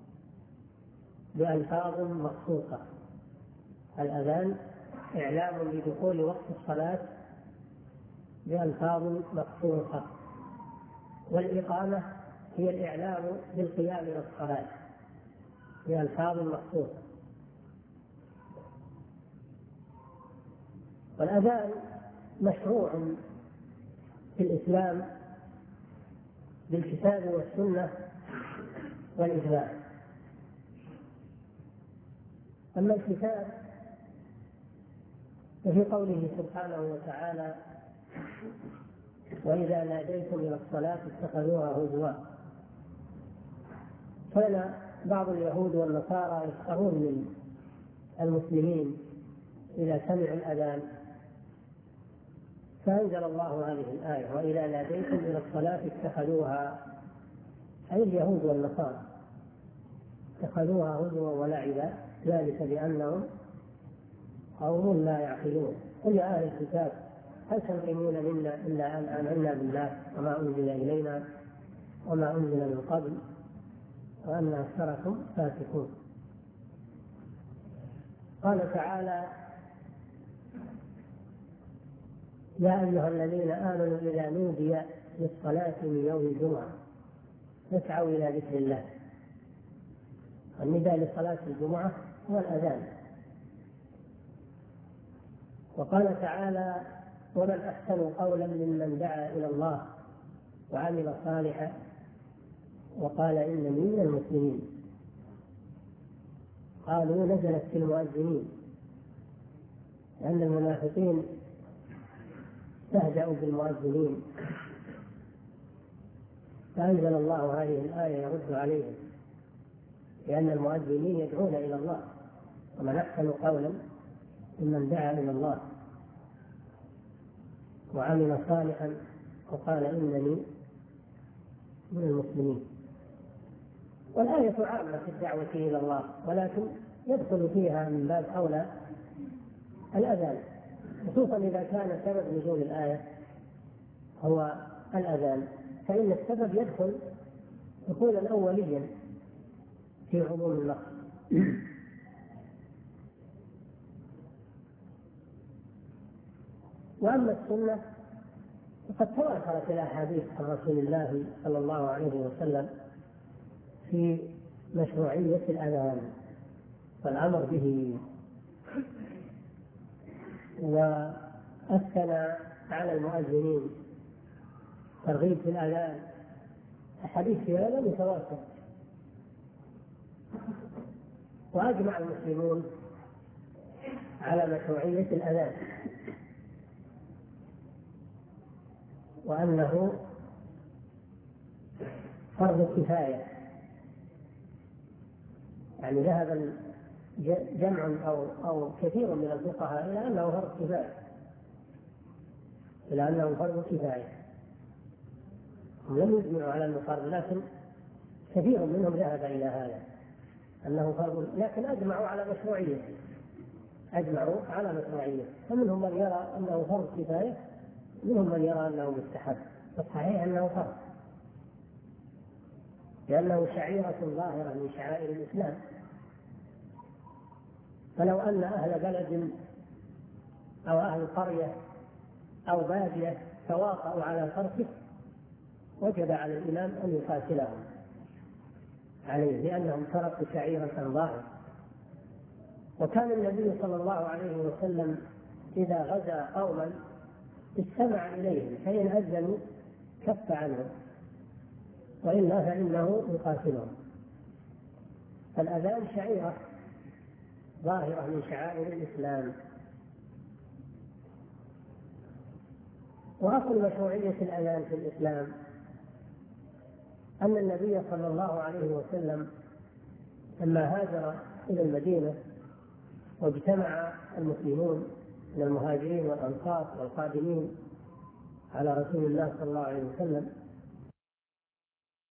بألفاظ مخصوصة. الأذان إعلام بدخول وقت الصلاة بألفاظ مخصوصة. والإقامة هي الإعلام بالقيام إلى الصلاة بألفاظ مخصوصة. والأذان مشروع في الإسلام بالكتاب والسنة والإجماع. أما الكتاب ففي قوله سبحانه وتعالى: وإذا ناديتم إلى الصلاة اتخذوها هزوا. كان بعض اليهود والنصارى يسخرون من المسلمين إذا سمعوا الأذان، فأنزل الله هذه الآية: وإذا ناديتم إلى الصلاة اتخذوها، أي اليهود والنصارى اتخذوها هزوا ولعبا، ذلك بأنهم قوم لا يعقلون. قل يا أهل الكتاب هل تنقمون منا إلا أن آمنا بالله وما أنزل إلينا وما أنزل من قبل وأن أكثركم فاسقون. قال تعالى: يا أيها الذين آمنوا إذا نودي للصلاة من يوم الجمعة فاسعوا إلى ذكر الله. النداء لصلاة الجمعة هو الأذان. وقال تعالى: ومن أحسن قولا ممن دعا إلى الله وعمل صالحا وقال إنني من المسلمين. قالوا نزلت في المؤذنين، لأن المنافقين استهزأوا بالمؤذنين، فأنزل الله هذه الآية يرد عليهم، لأن المؤذنين يدعون إلى الله. ومن أحسن قولا ممن دعا إلى الله وعمل صالحا وقال إنني من المسلمين. والآية عامة في الدعوة إلى الله، ولكن يدخل فيها من باب أولى الأذان، خصوصا إذا كان سبب نزول الآية هو الأذان، فإن السبب يدخل دخولا أوليا في عموم اللفظ. وأما السنة فقد تواترت الأحاديث عن رسول الله صلى الله عليه وسلم في مشروعية الأذان والأمر به، وأثنى على المؤذنين ترغيب في الأذان. الحديث في هذا متواتر، وأجمع المسلمون على مشروعية الأذان وأنه فرض كفاية. يعني ذهب جمع أو كثير من الفقهاء إلى أنه فرض كفاية، إلى أنه فرض كفاية. هم لم يجمعوا على أنه فرض، لكن كثير منهم ذهب إلى هذا أنه فرض، لكن أجمعوا على مشروعية، أجمعوا على مشروعية. فمنهم من يرى أنه فرض كفاية، منهم من يرى أنه مستحب. فالصحيح أنه فرض، لأنه شعيرة ظاهرة من شعائر الإسلام. فلو أن أهل بلد أو أهل قرية أو بادية تواطؤوا على تركه وجب على الإمام أن يقاتلهم عليه، لأنهم تركوا شعيرة ظاهرة. وكان النبي صلى الله عليه وسلم إذا غزا قوما استمع إليهم، فإن أذنوا كف عنهم، وإلا فإنه يقاتلهم. فالأذان شعيرة ظاهرة من شعائر الإسلام. وأصل مشروعية الأذان في الإسلام أن النبي صلى الله عليه وسلم لما هاجر إلى المدينة واجتمع المسلمون من المهاجرين والأنصار والقادمين على رسول الله صلى الله عليه وسلم